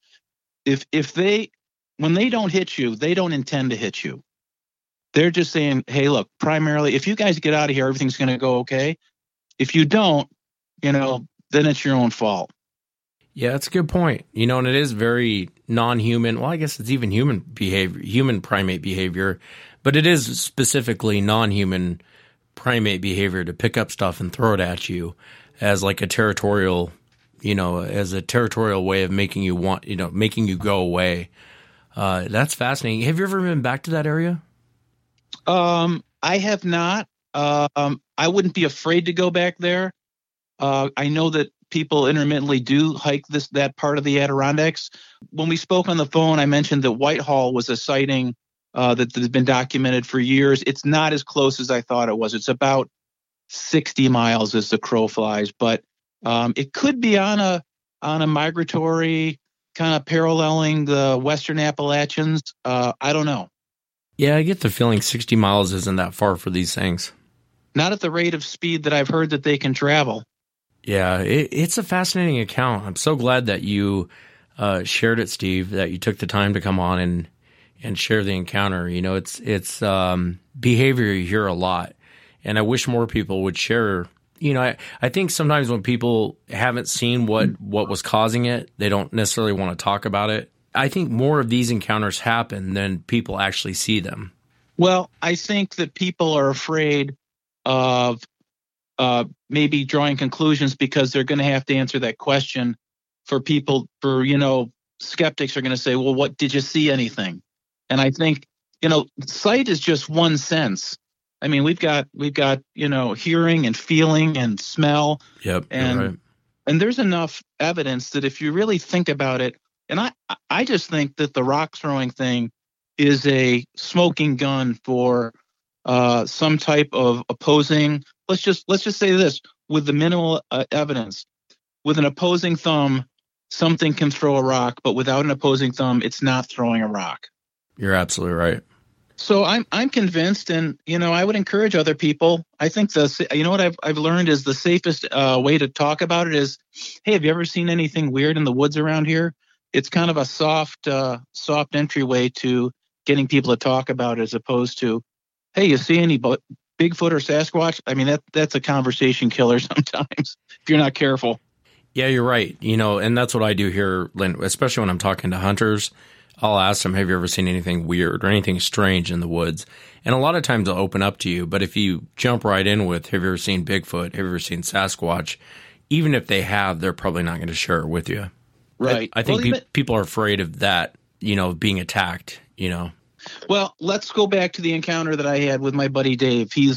When they don't hit you, they don't intend to hit you. They're just saying, hey, look, primarily, if you guys get out of here, everything's going to go okay. If you don't, then it's your own fault.
Yeah, that's a good point. And it is very non-human. Well, I guess it's even human behavior, human primate behavior, but it is specifically non-human primate behavior to pick up stuff and throw it at you as like a territorial, as a territorial way of making you making you go away. That's fascinating. Have you ever been back to that area?
I have not. I wouldn't be afraid to go back there. I know that people intermittently do hike that part of the Adirondacks. When we spoke on the phone, I mentioned that Whitehall was a sighting that has been documented for years. It's not as close as I thought it was. It's about 60 miles as the crow flies, but it could be on a migratory kind of paralleling the Western Appalachians. I don't know.
Yeah, I get the feeling 60 miles isn't that far for these things.
Not at the rate of speed that I've heard that they can travel.
Yeah, it's a fascinating account. I'm so glad that you shared it, Steve, that you took the time to come on and share the encounter. It's behavior you hear a lot, and I wish more people would share. I think sometimes when people haven't seen what was causing it, they don't necessarily want to talk about it. I think more of these encounters happen than people actually see them.
Well, I think that people are afraid of maybe drawing conclusions because they're going to have to answer that question. Skeptics are going to say, well, what did you see anything? And I think, sight is just one sense. I mean, we've got hearing and feeling and smell.
Yep.
And there's enough evidence that if you really think about it, and I just think that the rock throwing thing is a smoking gun for some type of opposing. Let's just say this with the minimal evidence. With an opposing thumb, something can throw a rock, but without an opposing thumb, it's not throwing a rock.
You're absolutely right.
So I'm convinced, and I would encourage other people. I think what I've learned is the safest way to talk about it is, hey, have you ever seen anything weird in the woods around here? It's kind of a soft entryway to getting people to talk about it, as opposed to, hey, you see any Bigfoot or Sasquatch? I mean, that's a conversation killer sometimes if you're not careful.
Yeah, you're right. And that's what I do here, Lynn, especially when I'm talking to hunters. I'll ask them, have you ever seen anything weird or anything strange in the woods? And a lot of times they'll open up to you. But if you jump right in with, have you ever seen Bigfoot? Have you ever seen Sasquatch? Even if they have, they're probably not going to share it with you.
Right.
I think people are afraid of that, being attacked,
Well, let's go back to the encounter that I had with my buddy Dave. He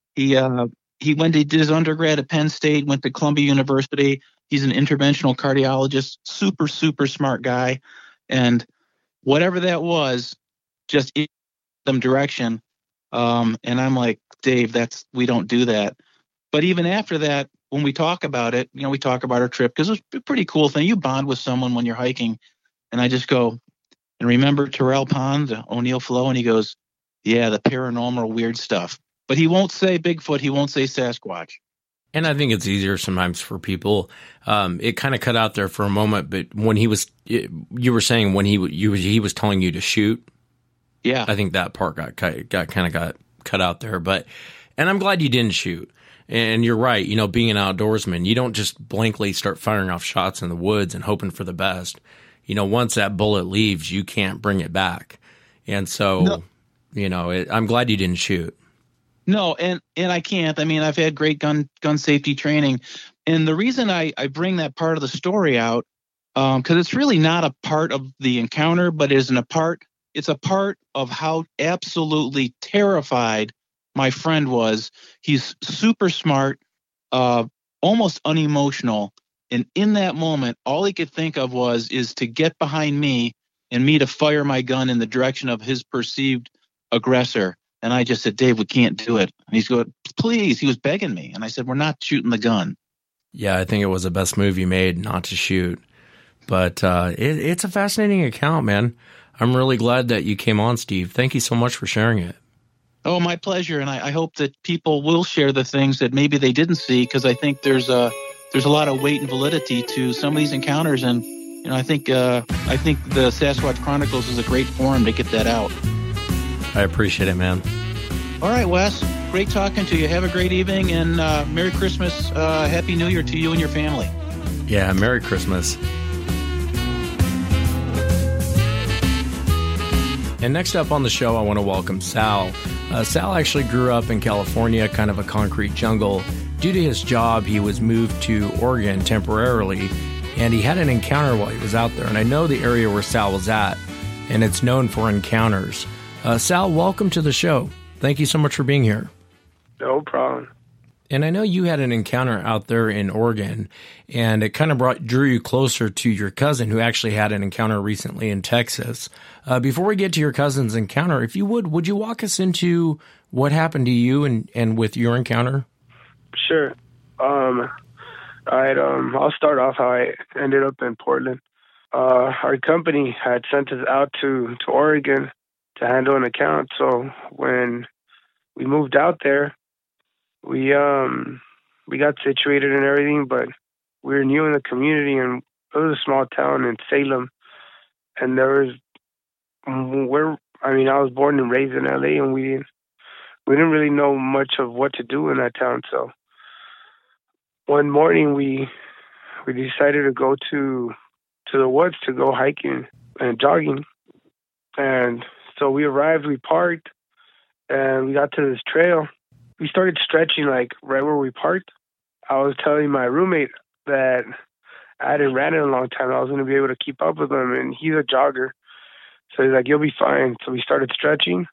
did his undergrad at Penn State, went to Columbia University. He's an interventional cardiologist, super, super smart guy. And whatever that was, just in some direction. And I'm like, Dave, we don't do that. But even after that, when we talk about it, we talk about our trip because it's a pretty cool thing. You bond with someone when you're hiking. And I just go, and remember Terrell Pond, O'Neill Flow? And he goes, yeah, the paranormal weird stuff. But he won't say Bigfoot. He won't say Sasquatch.
And I think it's easier sometimes for people. It kind of cut out there for a moment, but when you were saying when he was telling you to shoot,
yeah,
I think that part got cut out there. And I'm glad you didn't shoot. And you're right. You know, being an outdoorsman, you don't just blankly start firing off shots in the woods and hoping for the best. You know, once that bullet leaves, you can't bring it back. And so, you know, I'm glad you didn't shoot.
No, and I can't. I mean, I've had great gun safety training. And the reason I bring that part of the story out, because it's really not a part of the encounter, but it's a part of how absolutely terrified my friend was. He's super smart, almost unemotional. And in that moment, all he could think of is to get behind me and me to fire my gun in the direction of his perceived aggressor. And I just said, Dave, we can't do it. And he's going, please. He was begging me. And I said, we're not shooting the gun.
Yeah, I think it was the best move you made not to shoot. But it's a fascinating account, man. I'm really glad that you came on, Steve. Thank you so much for sharing it.
Oh, my pleasure. And I hope that people will share the things that maybe they didn't see, because I think there's a lot of weight and validity to some of these encounters. And you know, I think the Sasquatch Chronicles is a great forum to get that out.
I appreciate it, man.
All right, Wes. Great talking to you. Have a great evening, and Merry Christmas, Happy New Year to you and your family.
Yeah, Merry Christmas. And next up on the show, I want to welcome Sal. Sal actually grew up in California, kind of a concrete jungle. Due to his job, he was moved to Oregon temporarily, and he had an encounter while he was out there. And I know the area where Sal was at, and it's known for encounters. Sal, welcome to the show. Thank you so much for being here.
No problem.
And I know you had an encounter out there in Oregon, and it kind of drew you closer to your cousin who actually had an encounter recently in Texas. Before we get to your cousin's encounter, if you would you walk us into what happened to you and with your encounter?
Sure. I'll start off how I ended up in Portland. Our company had sent us out to Oregon to handle an account. So when we moved out there, we got situated and everything, but we were new in the community, and it was a small town in Salem. And I was born and raised in LA, and we didn't really know much of what to do in that town. So one morning we decided to go to the woods to go hiking and jogging. And so we arrived, we parked, and we got to this trail. We started stretching like right where we parked. I was telling my roommate that I hadn't ran in a long time. I was going to be able to keep up with him, and he's a jogger. So he's like, you'll be fine. So we started stretching,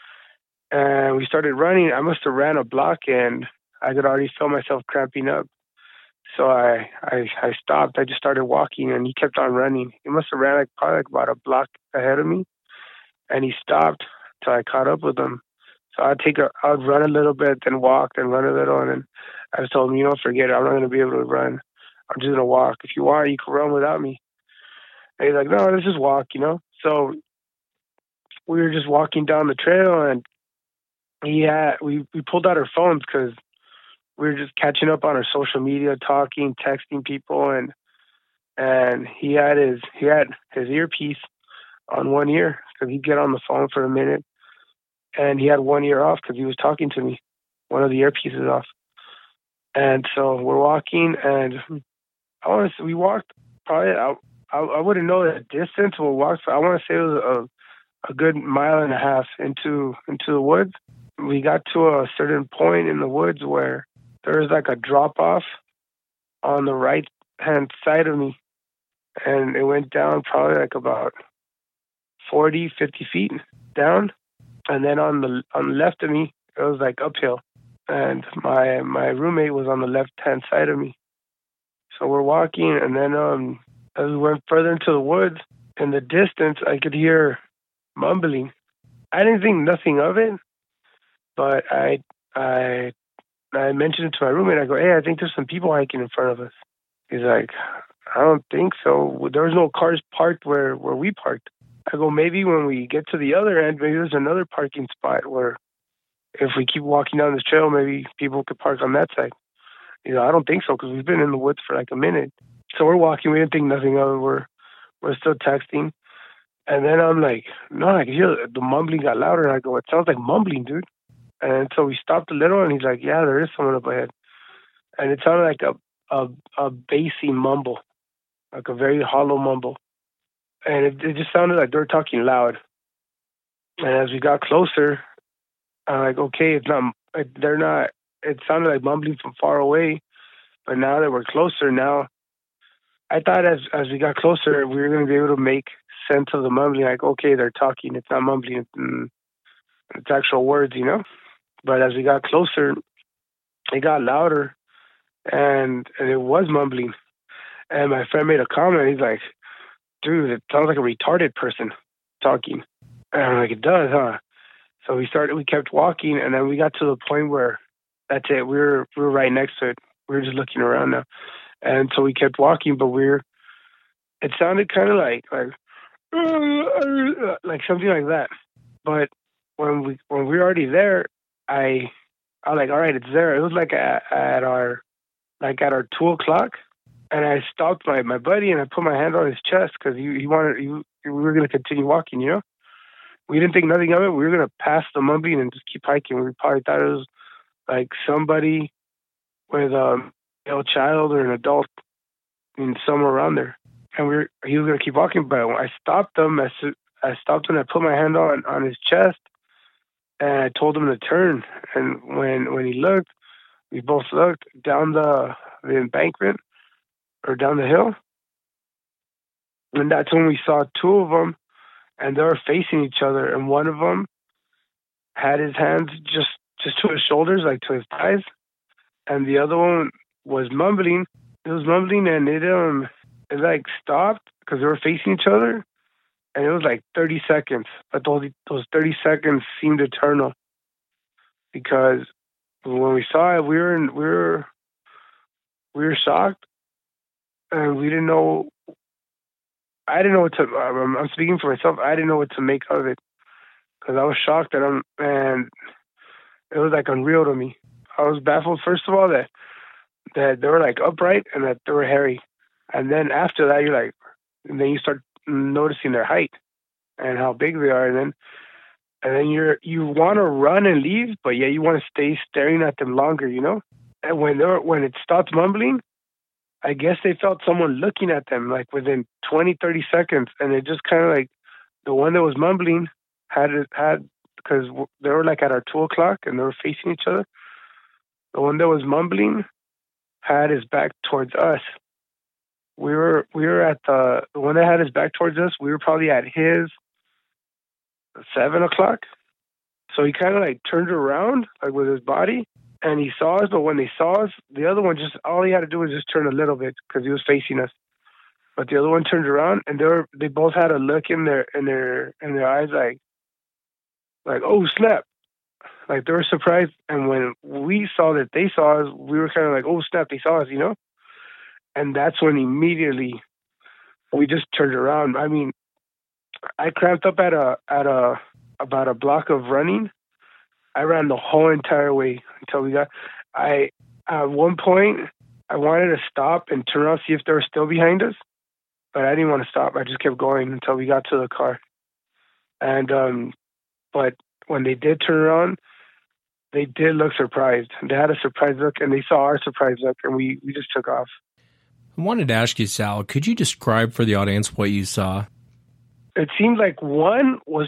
and we started running. I must have ran a block, and I could already feel myself cramping up. So I stopped. I just started walking, and he kept on running. He must have ran probably about a block ahead of me, and he stopped till I caught up with him. So I'd run a little bit, then walk, then run a little, and then I just told him, forget it. I'm not going to be able to run. I'm just going to walk. If you want, you can run without me. And he's like, no, let's just walk, So we were just walking down the trail, and we pulled out our phones because we were just catching up on our social media, talking, texting people, and he had his earpiece on one ear because he'd get on the phone for a minute. And he had one ear off because he was talking to me, one of the earpieces off. And so we're walking, and we walked probably, I wouldn't know the distance we'll walk, but I want to say it was a good mile and a half into the woods. We got to a certain point in the woods where there was like a drop off on the right hand side of me. And it went down probably like about 40, 50 feet down. And then on the left of me, it was like uphill. And my roommate was on the left-hand side of me. So we're walking, and then as we went further into the woods, in the distance, I could hear mumbling. I didn't think nothing of it, but I mentioned it to my roommate. I go, hey, I think there's some people hiking in front of us. He's like, I don't think so. There was no cars parked where we parked. I go, maybe when we get to the other end, maybe there's another parking spot where if we keep walking down this trail, maybe people could park on that side. I don't think so because we've been in the woods for like a minute. So we're walking. We didn't think nothing of it. We're still texting. And then I'm like, no, I can hear the mumbling got louder. And I go, it sounds like mumbling, dude. And so we stopped a little, and he's like, yeah, there is someone up ahead. and it sounded like a bassy mumble, like a very hollow mumble, and it just sounded like they were talking loud. And as we got closer, I'm like, okay, they're not. It sounded like mumbling from far away, but now that we're closer, now I thought as we got closer, we were going to be able to make sense of the mumbling. Like, okay, they're talking. It's not mumbling. It's actual words, you know. But as we got closer, it got louder, and it was mumbling. And my friend made a comment. He's like, dude, it sounds like a retarded person talking. And I'm like, it does, huh? So we kept walking, and then we got to the point where that's it. We were right next to it. We were just looking around now. And so we kept walking, but it sounded kind of like something like that. But when we were already there, I was like, all right, it's there. It was like at our 2:00, and I stopped my buddy and I put my hand on his chest because we were going to continue walking, you know. We didn't think nothing of it. We were going to pass the mumbling and just keep hiking. We probably thought it was like somebody with a child or an adult, somewhere around there. And he was going to keep walking, but I stopped him. I stopped him and I put my hand on his chest, and I told him to turn. And when he looked, we both looked down the embankment or down the hill. And that's when we saw two of them, and they were facing each other. And one of them had his hands just to his shoulders, like to his thighs. And the other one was mumbling. It was mumbling, and it like stopped because they were facing each other. And it was like 30 seconds. But those 30 seconds seemed eternal. Because when we saw it, we were shocked. And we didn't know. I didn't know what to. I'm speaking for myself. I didn't know what to make of it because I was shocked and it was like unreal to me. I was baffled, first of all, that they were like upright and that they were hairy, and then after that, then you start noticing their height and how big they are, and then you want to run and leave, but yeah, you want to stay staring at them longer, you know. And when it stopped mumbling, I guess they felt someone looking at them like within 20, 30 seconds. And it just kind of like the one that was mumbling had, because they were like at our 2:00 and they were facing each other. The one that was mumbling had his back towards us. We were at the one that had his back towards us. We were probably at his 7:00. So he kind of like turned around like with his body. And he saw us, but when they saw us, the other one all he had to do was just turn a little bit because he was facing us. But the other one turned around, and they both had a look in their eyes like oh snap, like they were surprised. And when we saw that they saw us, we were kind of like oh snap, they saw us, you know. And that's when immediately we just turned around. I mean, I cramped up at about a block of running. I ran the whole entire way until we got. At one point, I wanted to stop and turn around, see if they were still behind us, but I didn't want to stop. I just kept going until we got to the car. And but when they did turn around, they did look surprised. They had a surprised look, and they saw our surprised look, and we just took off.
I wanted to ask you, Sal, could you describe for the audience what you saw?
It seemed like one was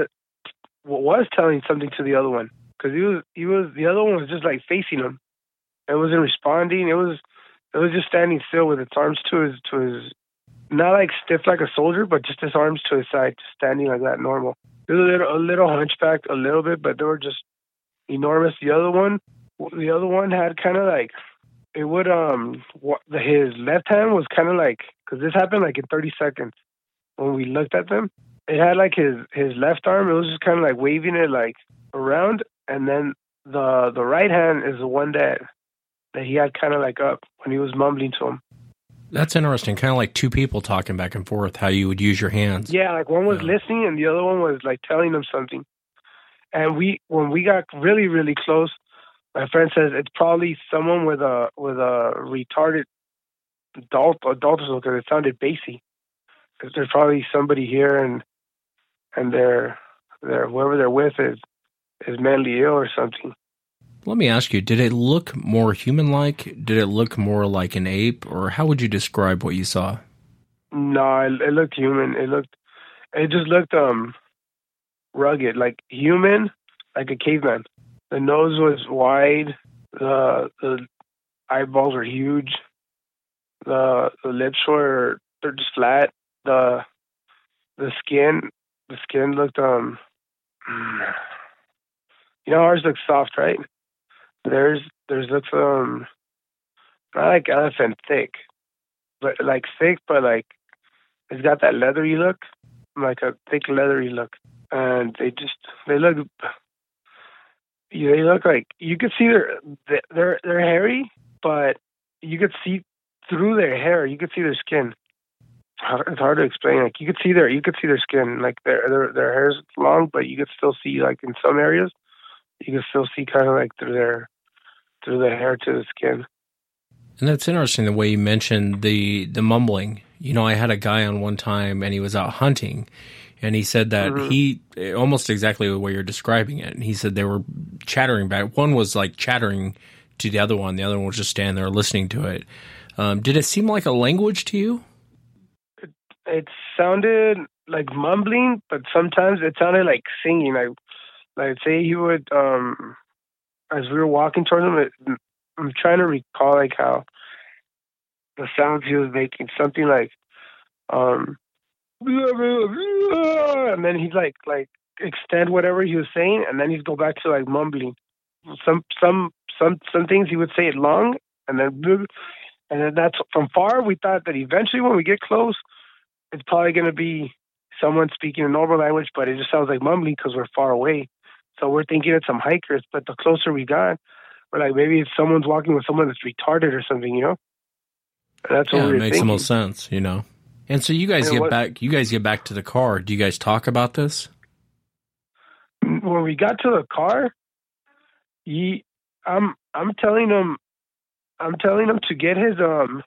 telling something to the other one, because he was the other one was just like facing him. It wasn't responding. It was just standing still with its arms to his not like stiff like a soldier, but just his arms to his side, just standing like that, normal. It was a little hunchbacked a little bit, but they were just enormous. The other one had kind of like it would his left hand was kind of like, because this happened like in 30 seconds when we looked at them. It had like his left arm. It was just kind of like waving it like around, and then the right hand is the one that he had kind of like up when he was mumbling to him.
That's interesting. Kind of like two people talking back and forth, how you would use your hands.
Yeah, like one was listening and the other one was like telling them something. And when we got really, really close, my friend says it's probably someone with a retarded adult or so, because it sounded bassy. Because there's probably somebody here and they're whoever they're with is mentally ill or something.
Let me ask you, did it look more human-like? Did it look more like an ape? Or how would you describe what you saw?
No, it looked human. It just looked rugged, like human, like a caveman. The nose was wide. The eyeballs were huge. The lips they're just flat. The skin looked ours looks soft, right? Theirs looks not like elephant thick, but like thick, but like it's got that leathery look, like a thick leathery look. And they look like you could see they're hairy, but you could see through their hair. You could see their skin. It's hard to explain. Like you could see their skin. Like their hair's long, but you could still see, like in some areas, you could still see kind of like through the hair to the skin.
And that's interesting the way you mentioned the mumbling. I had a guy on one time, and he was out hunting, and he said that he almost exactly the way you're describing it. And he said they were chattering back. One was like chattering to the other one. The other one was just standing there listening to it. Did it seem like a language to you?
It sounded like mumbling, but sometimes it sounded like singing. Like say he would, as we were walking towards him, I'm trying to recall like how the sounds he was making, something like, and then he'd like extend whatever he was saying, and then he'd go back to like mumbling. Some things he would say it long, and then that's from far. We thought that eventually when we get close, it's probably going to be someone speaking a normal language, but it just sounds like mumbling because we're far away. So we're thinking it's some hikers, but the closer we got, we're like, maybe it's someone's walking with someone that's retarded or something, And that's what we were thinking.
It makes the most sense, And so you guys get back to the car. Do you guys talk about this?
When we got to the car, I'm telling him to get his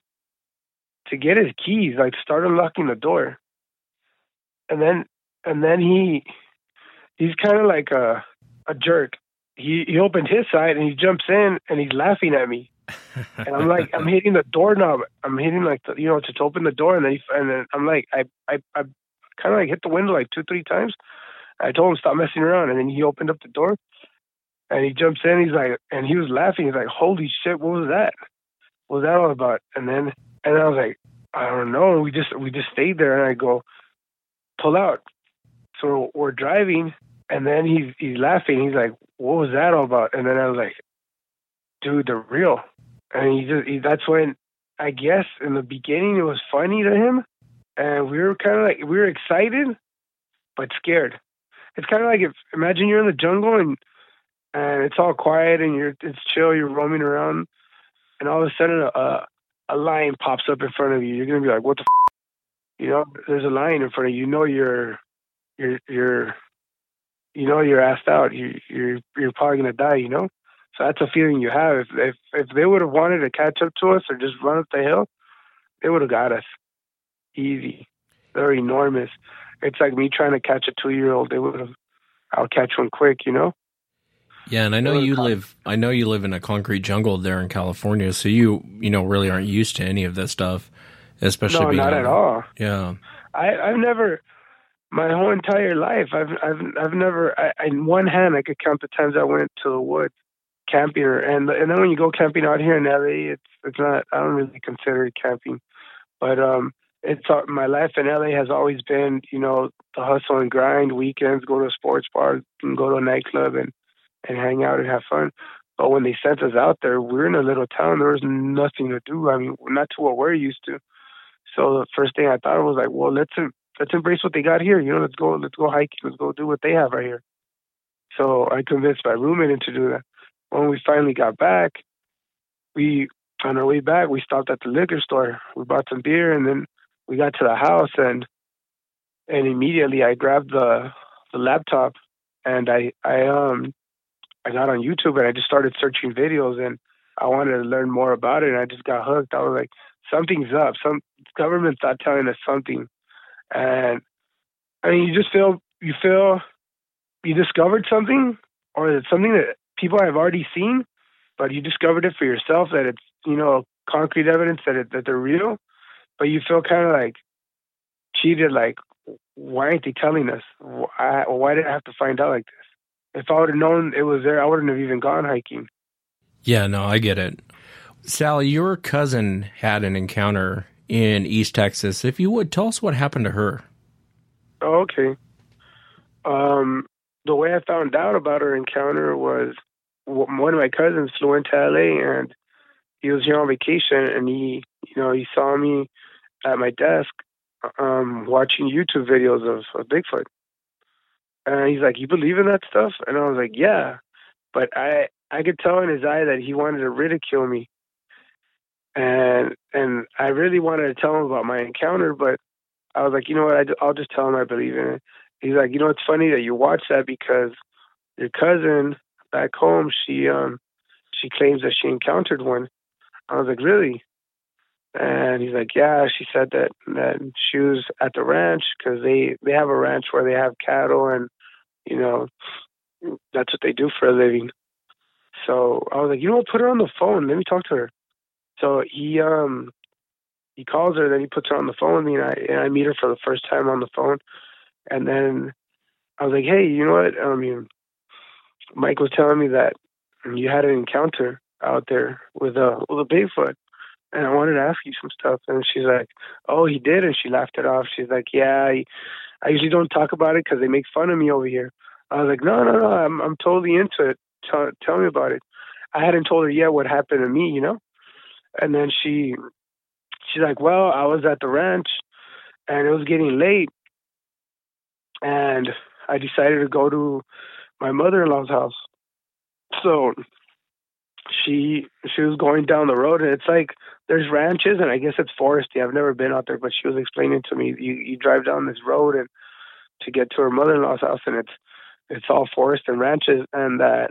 keys, like start unlocking the door. And then he's kind of like a jerk. He opened his side and he jumps in and he's laughing at me. And I'm like, I'm hitting the doorknob. I'm hitting like to open the door, and then I'm like, I kind of like hit the window like 2-3 times. I told him stop messing around, and then he opened up the door and he jumps in. He's like, and he was laughing. He's like, holy shit, what was that? What was that all about? And I was like, I don't know. We just stayed there, and I go, pull out. So we're driving, and then he's laughing. He's like, what was that all about? And then I was like, dude, they're real. And that's when, I guess in the beginning it was funny to him, and we were kind of like, we were excited but scared. It's kind of like, imagine you're in the jungle and it's all quiet and it's chill, you're roaming around, and all of a sudden a lion pops up in front of you. You're gonna be like, what the f-? There's a lion in front of you. You're assed out. You're probably gonna die. So that's a feeling you have. If they would have wanted to catch up to us or just run up the hill, they would have got us easy. They're enormous. It's like me trying to catch a 2-year-old. I'll catch one quick.
Yeah, and I know you live in a concrete jungle there in California, so you really aren't used to any of this stuff, especially
no, not at all.
Yeah,
I've never, my whole entire life, I've never. In one hand, I could count the times I went to the woods camping, and then when you go camping out here in LA, it's not. I don't really consider it camping, but it's my life in LA has always been, the hustle and grind. Weekends, go to a sports bar, and go to a nightclub, and hang out and have fun. But when they sent us out there, we're in a little town. There was nothing to do. I mean, not to what we're used to. So the first thing I thought was like, well, let's embrace what they got here. Let's go hiking. Let's go do what they have right here. So I convinced my roommate into do that. When we finally got back, on our way back, we stopped at the liquor store. We bought some beer, and then we got to the house, and immediately I grabbed the laptop, and I got on YouTube, and I just started searching videos, and I wanted to learn more about it, and I just got hooked. I was like, something's up. Some government's not telling us something. And I mean, you just feel you discovered something, or it's something that people have already seen, but you discovered it for yourself that it's, concrete evidence that they're real, but you feel kind of like cheated, like, why aren't they telling us? Why did I have to find out like this? If I would have known it was there, I wouldn't have even gone hiking.
Yeah, no, I get it. Sally, your cousin had an encounter in East Texas. If you would, tell us what happened to her.
Oh, okay. The way I found out about her encounter was one of my cousins flew into LA, and he was here on vacation, and he saw me at my desk watching YouTube videos of Bigfoot. And he's like, "You believe in that stuff?" And I was like, "Yeah." But I could tell in his eye that he wanted to ridicule me. And I really wanted to tell him about my encounter, but I was like, you know what, I'll just tell him I believe in it. He's like, it's funny that you watch that because your cousin back home, she claims that she encountered one. I was like, really? And he's like, yeah, she said that she was at the ranch because they have a ranch where they have cattle and, that's what they do for a living. So I was like, put her on the phone. Let me talk to her. So he calls her, then he puts her on the phone with me, and I meet her for the first time on the phone. And then I was like, hey, you know what? Mike was telling me that you had an encounter out there with a Bigfoot, and I wanted to ask you some stuff. And she's like, oh, he did? And she laughed it off. She's like, yeah, I usually don't talk about it because they make fun of me over here. I was like, no, I'm totally into it. Tell me about it. I hadn't told her yet what happened to me, And then she's like, well, I was at the ranch and it was getting late, and I decided to go to my mother-in-law's house. So she was going down the road, and it's like there's ranches, and I guess it's foresty. I've never been out there, but she was explaining to me, you drive down this road and to get to her mother-in-law's house, and it's all forest and ranches, and that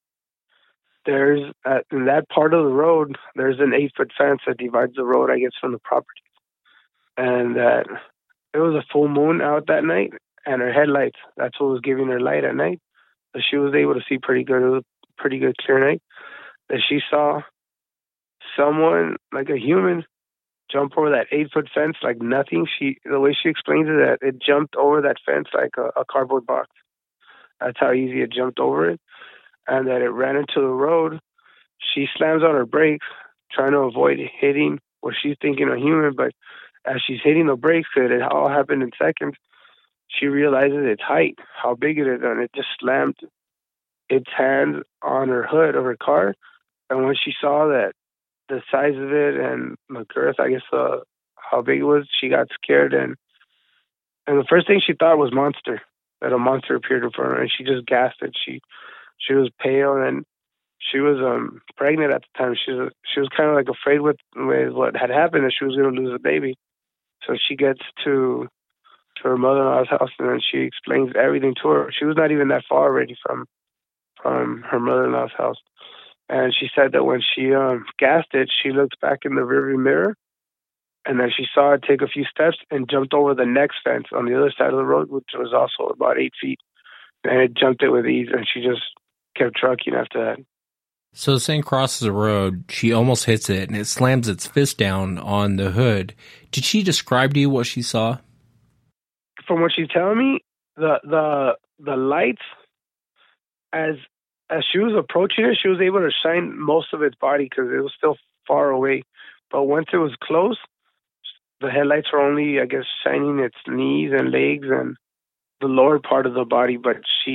there's in that part of the road, there's an 8-foot fence that divides the road, I guess, from the property. And that it was a full moon out that night, and her headlights, that's what was giving her light at night. So she was able to see pretty good. It was a pretty good clear night. That she saw someone, like a human, jump over that 8-foot fence like nothing. The way she explains it, that it jumped over that fence like a cardboard box. That's how easy it jumped over it. And that it ran into the road. She slams on her brakes, trying to avoid hitting what she's thinking a human, but as she's hitting the brakes, it all happened in seconds, she realizes its height, how big it is, and it just slammed its hands on her hood of her car. And when she saw that the size of it and the girth, I guess how big it was, she got scared, and the first thing she thought was monster, that a monster appeared in front of her, and she just gasped it. She was pale, and she was pregnant at the time. She was kind of like afraid with what had happened, that she was going to lose a baby. So she gets to her mother-in-law's house, and then she explains everything to her. She was not even that far already from her mother-in-law's house. And she said that when she gassed it, she looked back in the rearview mirror, and then she saw it take a few steps and jumped over the next fence on the other side of the road, which was also about 8 feet. And it jumped it with ease, and she just kept trucking after that.
So the thing crosses the road, she almost hits it, and it slams its fist down on the hood. Did she describe to you what she saw?
From what she's telling me, the lights, as she was approaching it, she was able to shine most of its body because it was still far away. But once it was close, the headlights were only, I guess, shining its knees and legs and the lower part of the body. But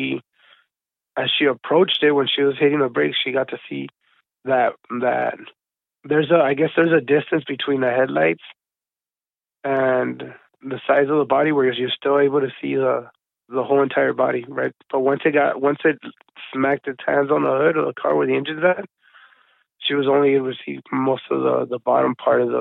as she approached it, when she was hitting the brakes, she got to see that there's a distance between the headlights and the size of the body where you're still able to see the whole entire body, right? But once it smacked its hands on the hood of the car where the engine's at, she was only able to see most of the bottom part of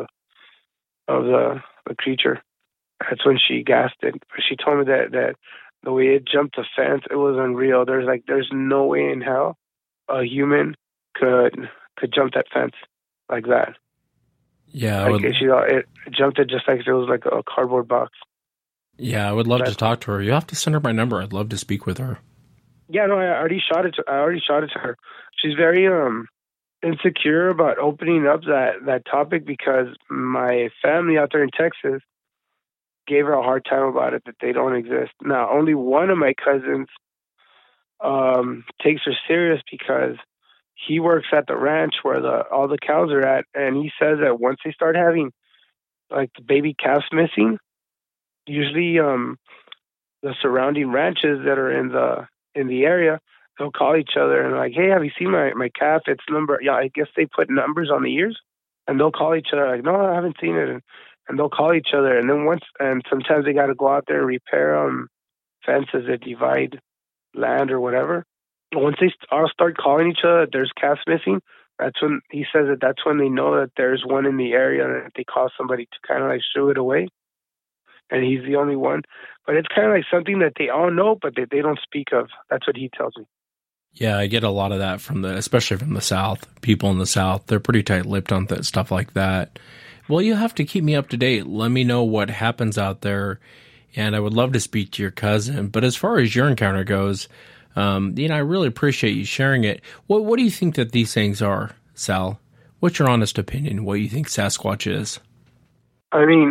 the creature. That's when she gasped it. She told me that the way it jumped the fence, it was unreal. There's no way in hell a human could jump that fence like that.
Yeah,
it jumped it just like it was like a cardboard box.
Yeah, I would love to talk to her. You have to send her my number. I'd love to speak with her.
Yeah, no, I already shot it to her. She's very insecure about opening up that topic because my family out there in Texas gave her a hard time about it, that they don't exist. Now, only one of my cousins takes her serious because he works at the ranch where all the cows are at, and he says that once they start having like the baby calves missing, usually the surrounding ranches that are in the area, they'll call each other and like, hey, have you seen my calf? It's number. Yeah, I guess they put numbers on the ears, and they'll call each other like, no, I haven't seen it, and they'll call each other, and then sometimes they got to go out there and repair fences that divide land or whatever. Once they all start calling each other that there's calves missing, that's when he says that's when they know that there's one in the area, and they call somebody to kind of like shoo it away. And he's the only one. But it's kind of like something that they all know, but they don't speak of. That's what he tells me.
Yeah, I get a lot of that especially from the South. People in the South, they're pretty tight-lipped on stuff like that. Well, you have to keep me up to date. Let me know what happens out there, and I would love to speak to your cousin. But as far as your encounter goes, I really appreciate you sharing it. What do you think that these things are, Sal? What's your honest opinion? What you think Sasquatch is?
I mean,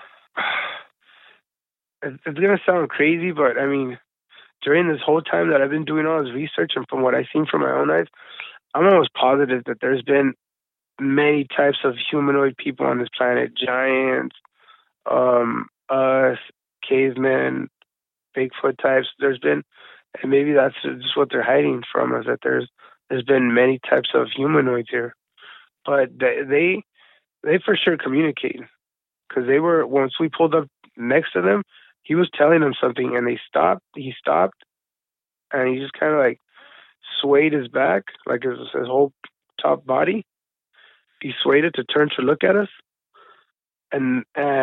it's going to sound crazy, but I mean, during this whole time that I've been doing all this research and from what I've seen from my own eyes, I'm almost positive that there's been many types of humanoid people on this planet. Giants, us, cavemen, Bigfoot types. There's been, and maybe that's just what they're hiding from us, that there's been many types of humanoids here. But they for sure communicate, because once we pulled up next to them, he was telling them something, and he stopped, and he just kind of like swayed his back, like his whole top body. He swayed it to turn to look at us, and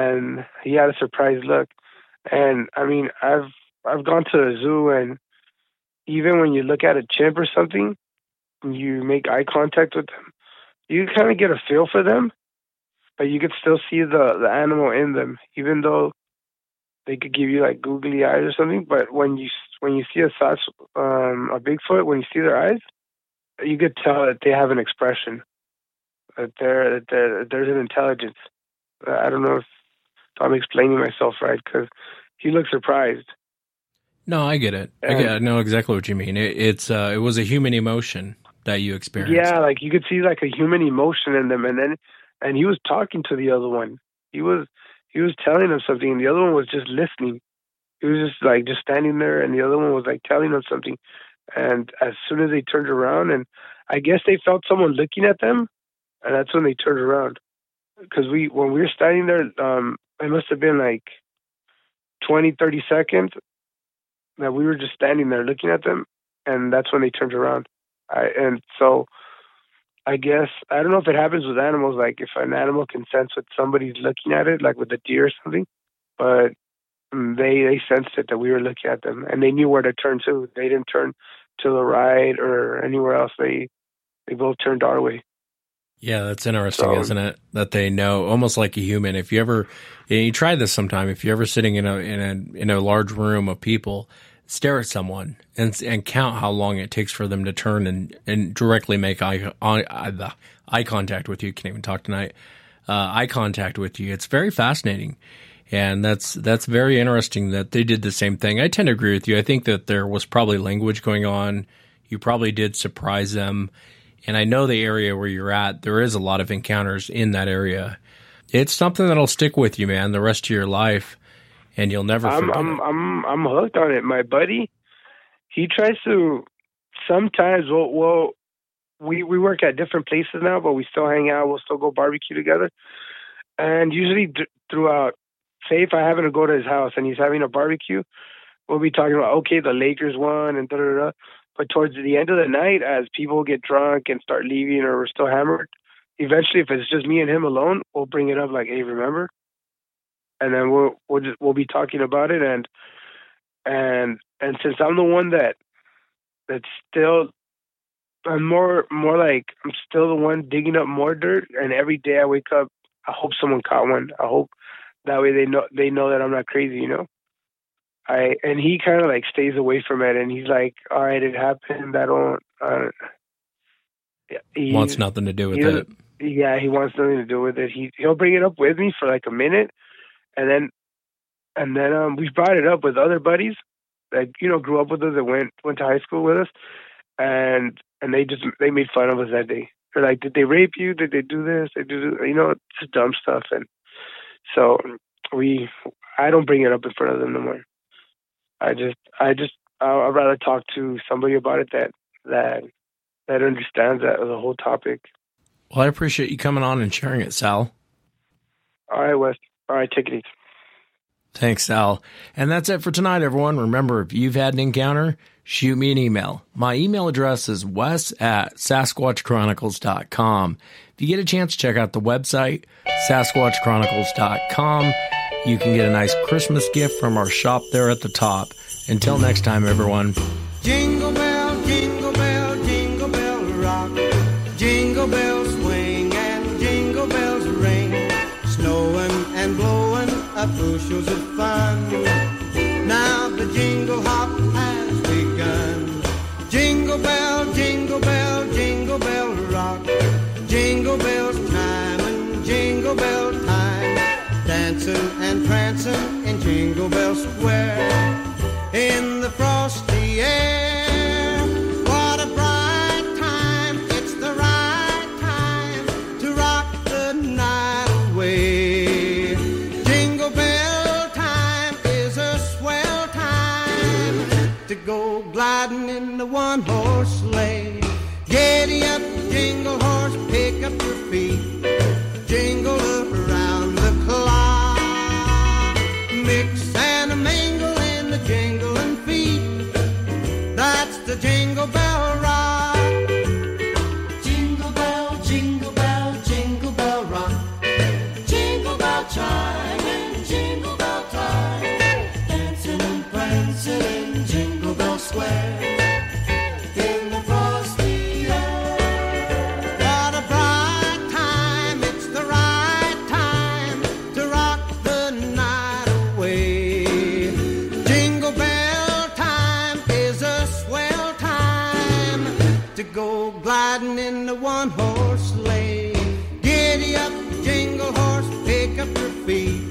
he had a surprised look. And I mean, I've gone to a zoo, and even when you look at a chimp or something, you make eye contact with them, you kind of get a feel for them, but you could still see the animal in them, even though they could give you like googly eyes or something. But when you see a Bigfoot, when you see their eyes, you could tell that they have an expression, that there's an intelligence. I don't know if I'm explaining myself right, because he looked surprised.
No, I get it. I know exactly what you mean. It was a human emotion that you experienced.
Yeah, like you could see like a human emotion in them, and he was talking to the other one. He was telling him something, and the other one was just listening. He was just standing there, and the other one was like telling him something. And as soon as they turned around, and I guess they felt someone looking at them, and that's when they turned around. Because when we were standing there, it must have been like 20, 30 seconds that we were just standing there looking at them, and that's when they turned around. And so I guess, I don't know if it happens with animals, like if an animal can sense what somebody's looking at it, like with a deer or something, but they sensed it, that we were looking at them, and they knew where to turn to. They didn't turn to the right or anywhere else. They both turned our way.
Yeah, that's interesting, isn't it? That they know, almost like a human. If you try this sometime, if you're ever sitting in a large room of people, stare at someone and count how long it takes for them to turn and directly make eye contact with you. Can't even talk tonight. Eye contact with you. It's very fascinating. And that's very interesting that they did the same thing. I tend to agree with you. I think that there was probably language going on. You probably did surprise them. And I know the area where you're at, there is a lot of encounters in that area. It's something that'll stick with you, man, the rest of your life, and you'll never forget it.
I'm hooked on it. My buddy, he tries to, sometimes we work at different places now, but we still hang out. We'll still go barbecue together. And usually throughout, say if I happen to go to his house and he's having a barbecue, we'll be talking about, okay, the Lakers won and da-da-da. But towards the end of the night, as people get drunk and start leaving or we're still hammered, eventually, if it's just me and him alone, we'll bring it up like, hey, remember? And then we'll be talking about it. And since I'm the one that's still, I'm more like, I'm still the one digging up more dirt. And every day I wake up, I hope someone caught one. I hope that way they know that I'm not crazy, you know? and he kind of like stays away from it, and he's like, all right, it happened. I don't. He
wants nothing to do with it.
Yeah, he wants nothing to do with it. He'll bring it up with me for like a minute, and then we brought it up with other buddies that grew up with us and went to high school with us, and they made fun of us that day. They're like, did they rape you? Did they do this? They do just dumb stuff, and so I don't bring it up in front of them no more. I'd rather talk to somebody about it that understands that the whole topic.
Well, I appreciate you coming on and sharing it, Sal.
All right, Wes. All right, take it easy.
Thanks, Sal. And that's it for tonight, everyone. Remember, if you've had an encounter, shoot me an email. My email address is wes@sasquatchchronicles.com. If you get a chance, check out the website, sasquatchchronicles.com. You can get a nice Christmas gift from our shop there at the top. Until next time, everyone.
Jingle bell, jingle bell, jingle bell rock. Jingle bells swing and jingle bells ring. Snowing and blowing up bushels of fun. Now the jingle hop has begun. Jingle bell, jingle bell, jingle bell rock. Jingle bells chime and jingle bell time. Dancing and prancing in Jingle Bell Square. In the frosty air, what a bright time. It's the right time to rock the night away. Jingle bell time is a swell time to go gliding in the one-horse sleigh. Giddy up, jingle horse, pick up your feet. Jingle around the clock. Mix and a mingle in the jingling feet. That's the Jingle Bell Rock. Jingle bell, jingle bell, jingle bell rock. Jingle bell chime and jingle bell time. Dancing and prancing in Jingle Bell Square. In the frosty air. What a bright time, it's the right time to rock the night away. Jingle bell time is a swell time to go gliding in the one-horse sleigh. Giddy up, jingle horse, pick up your feet.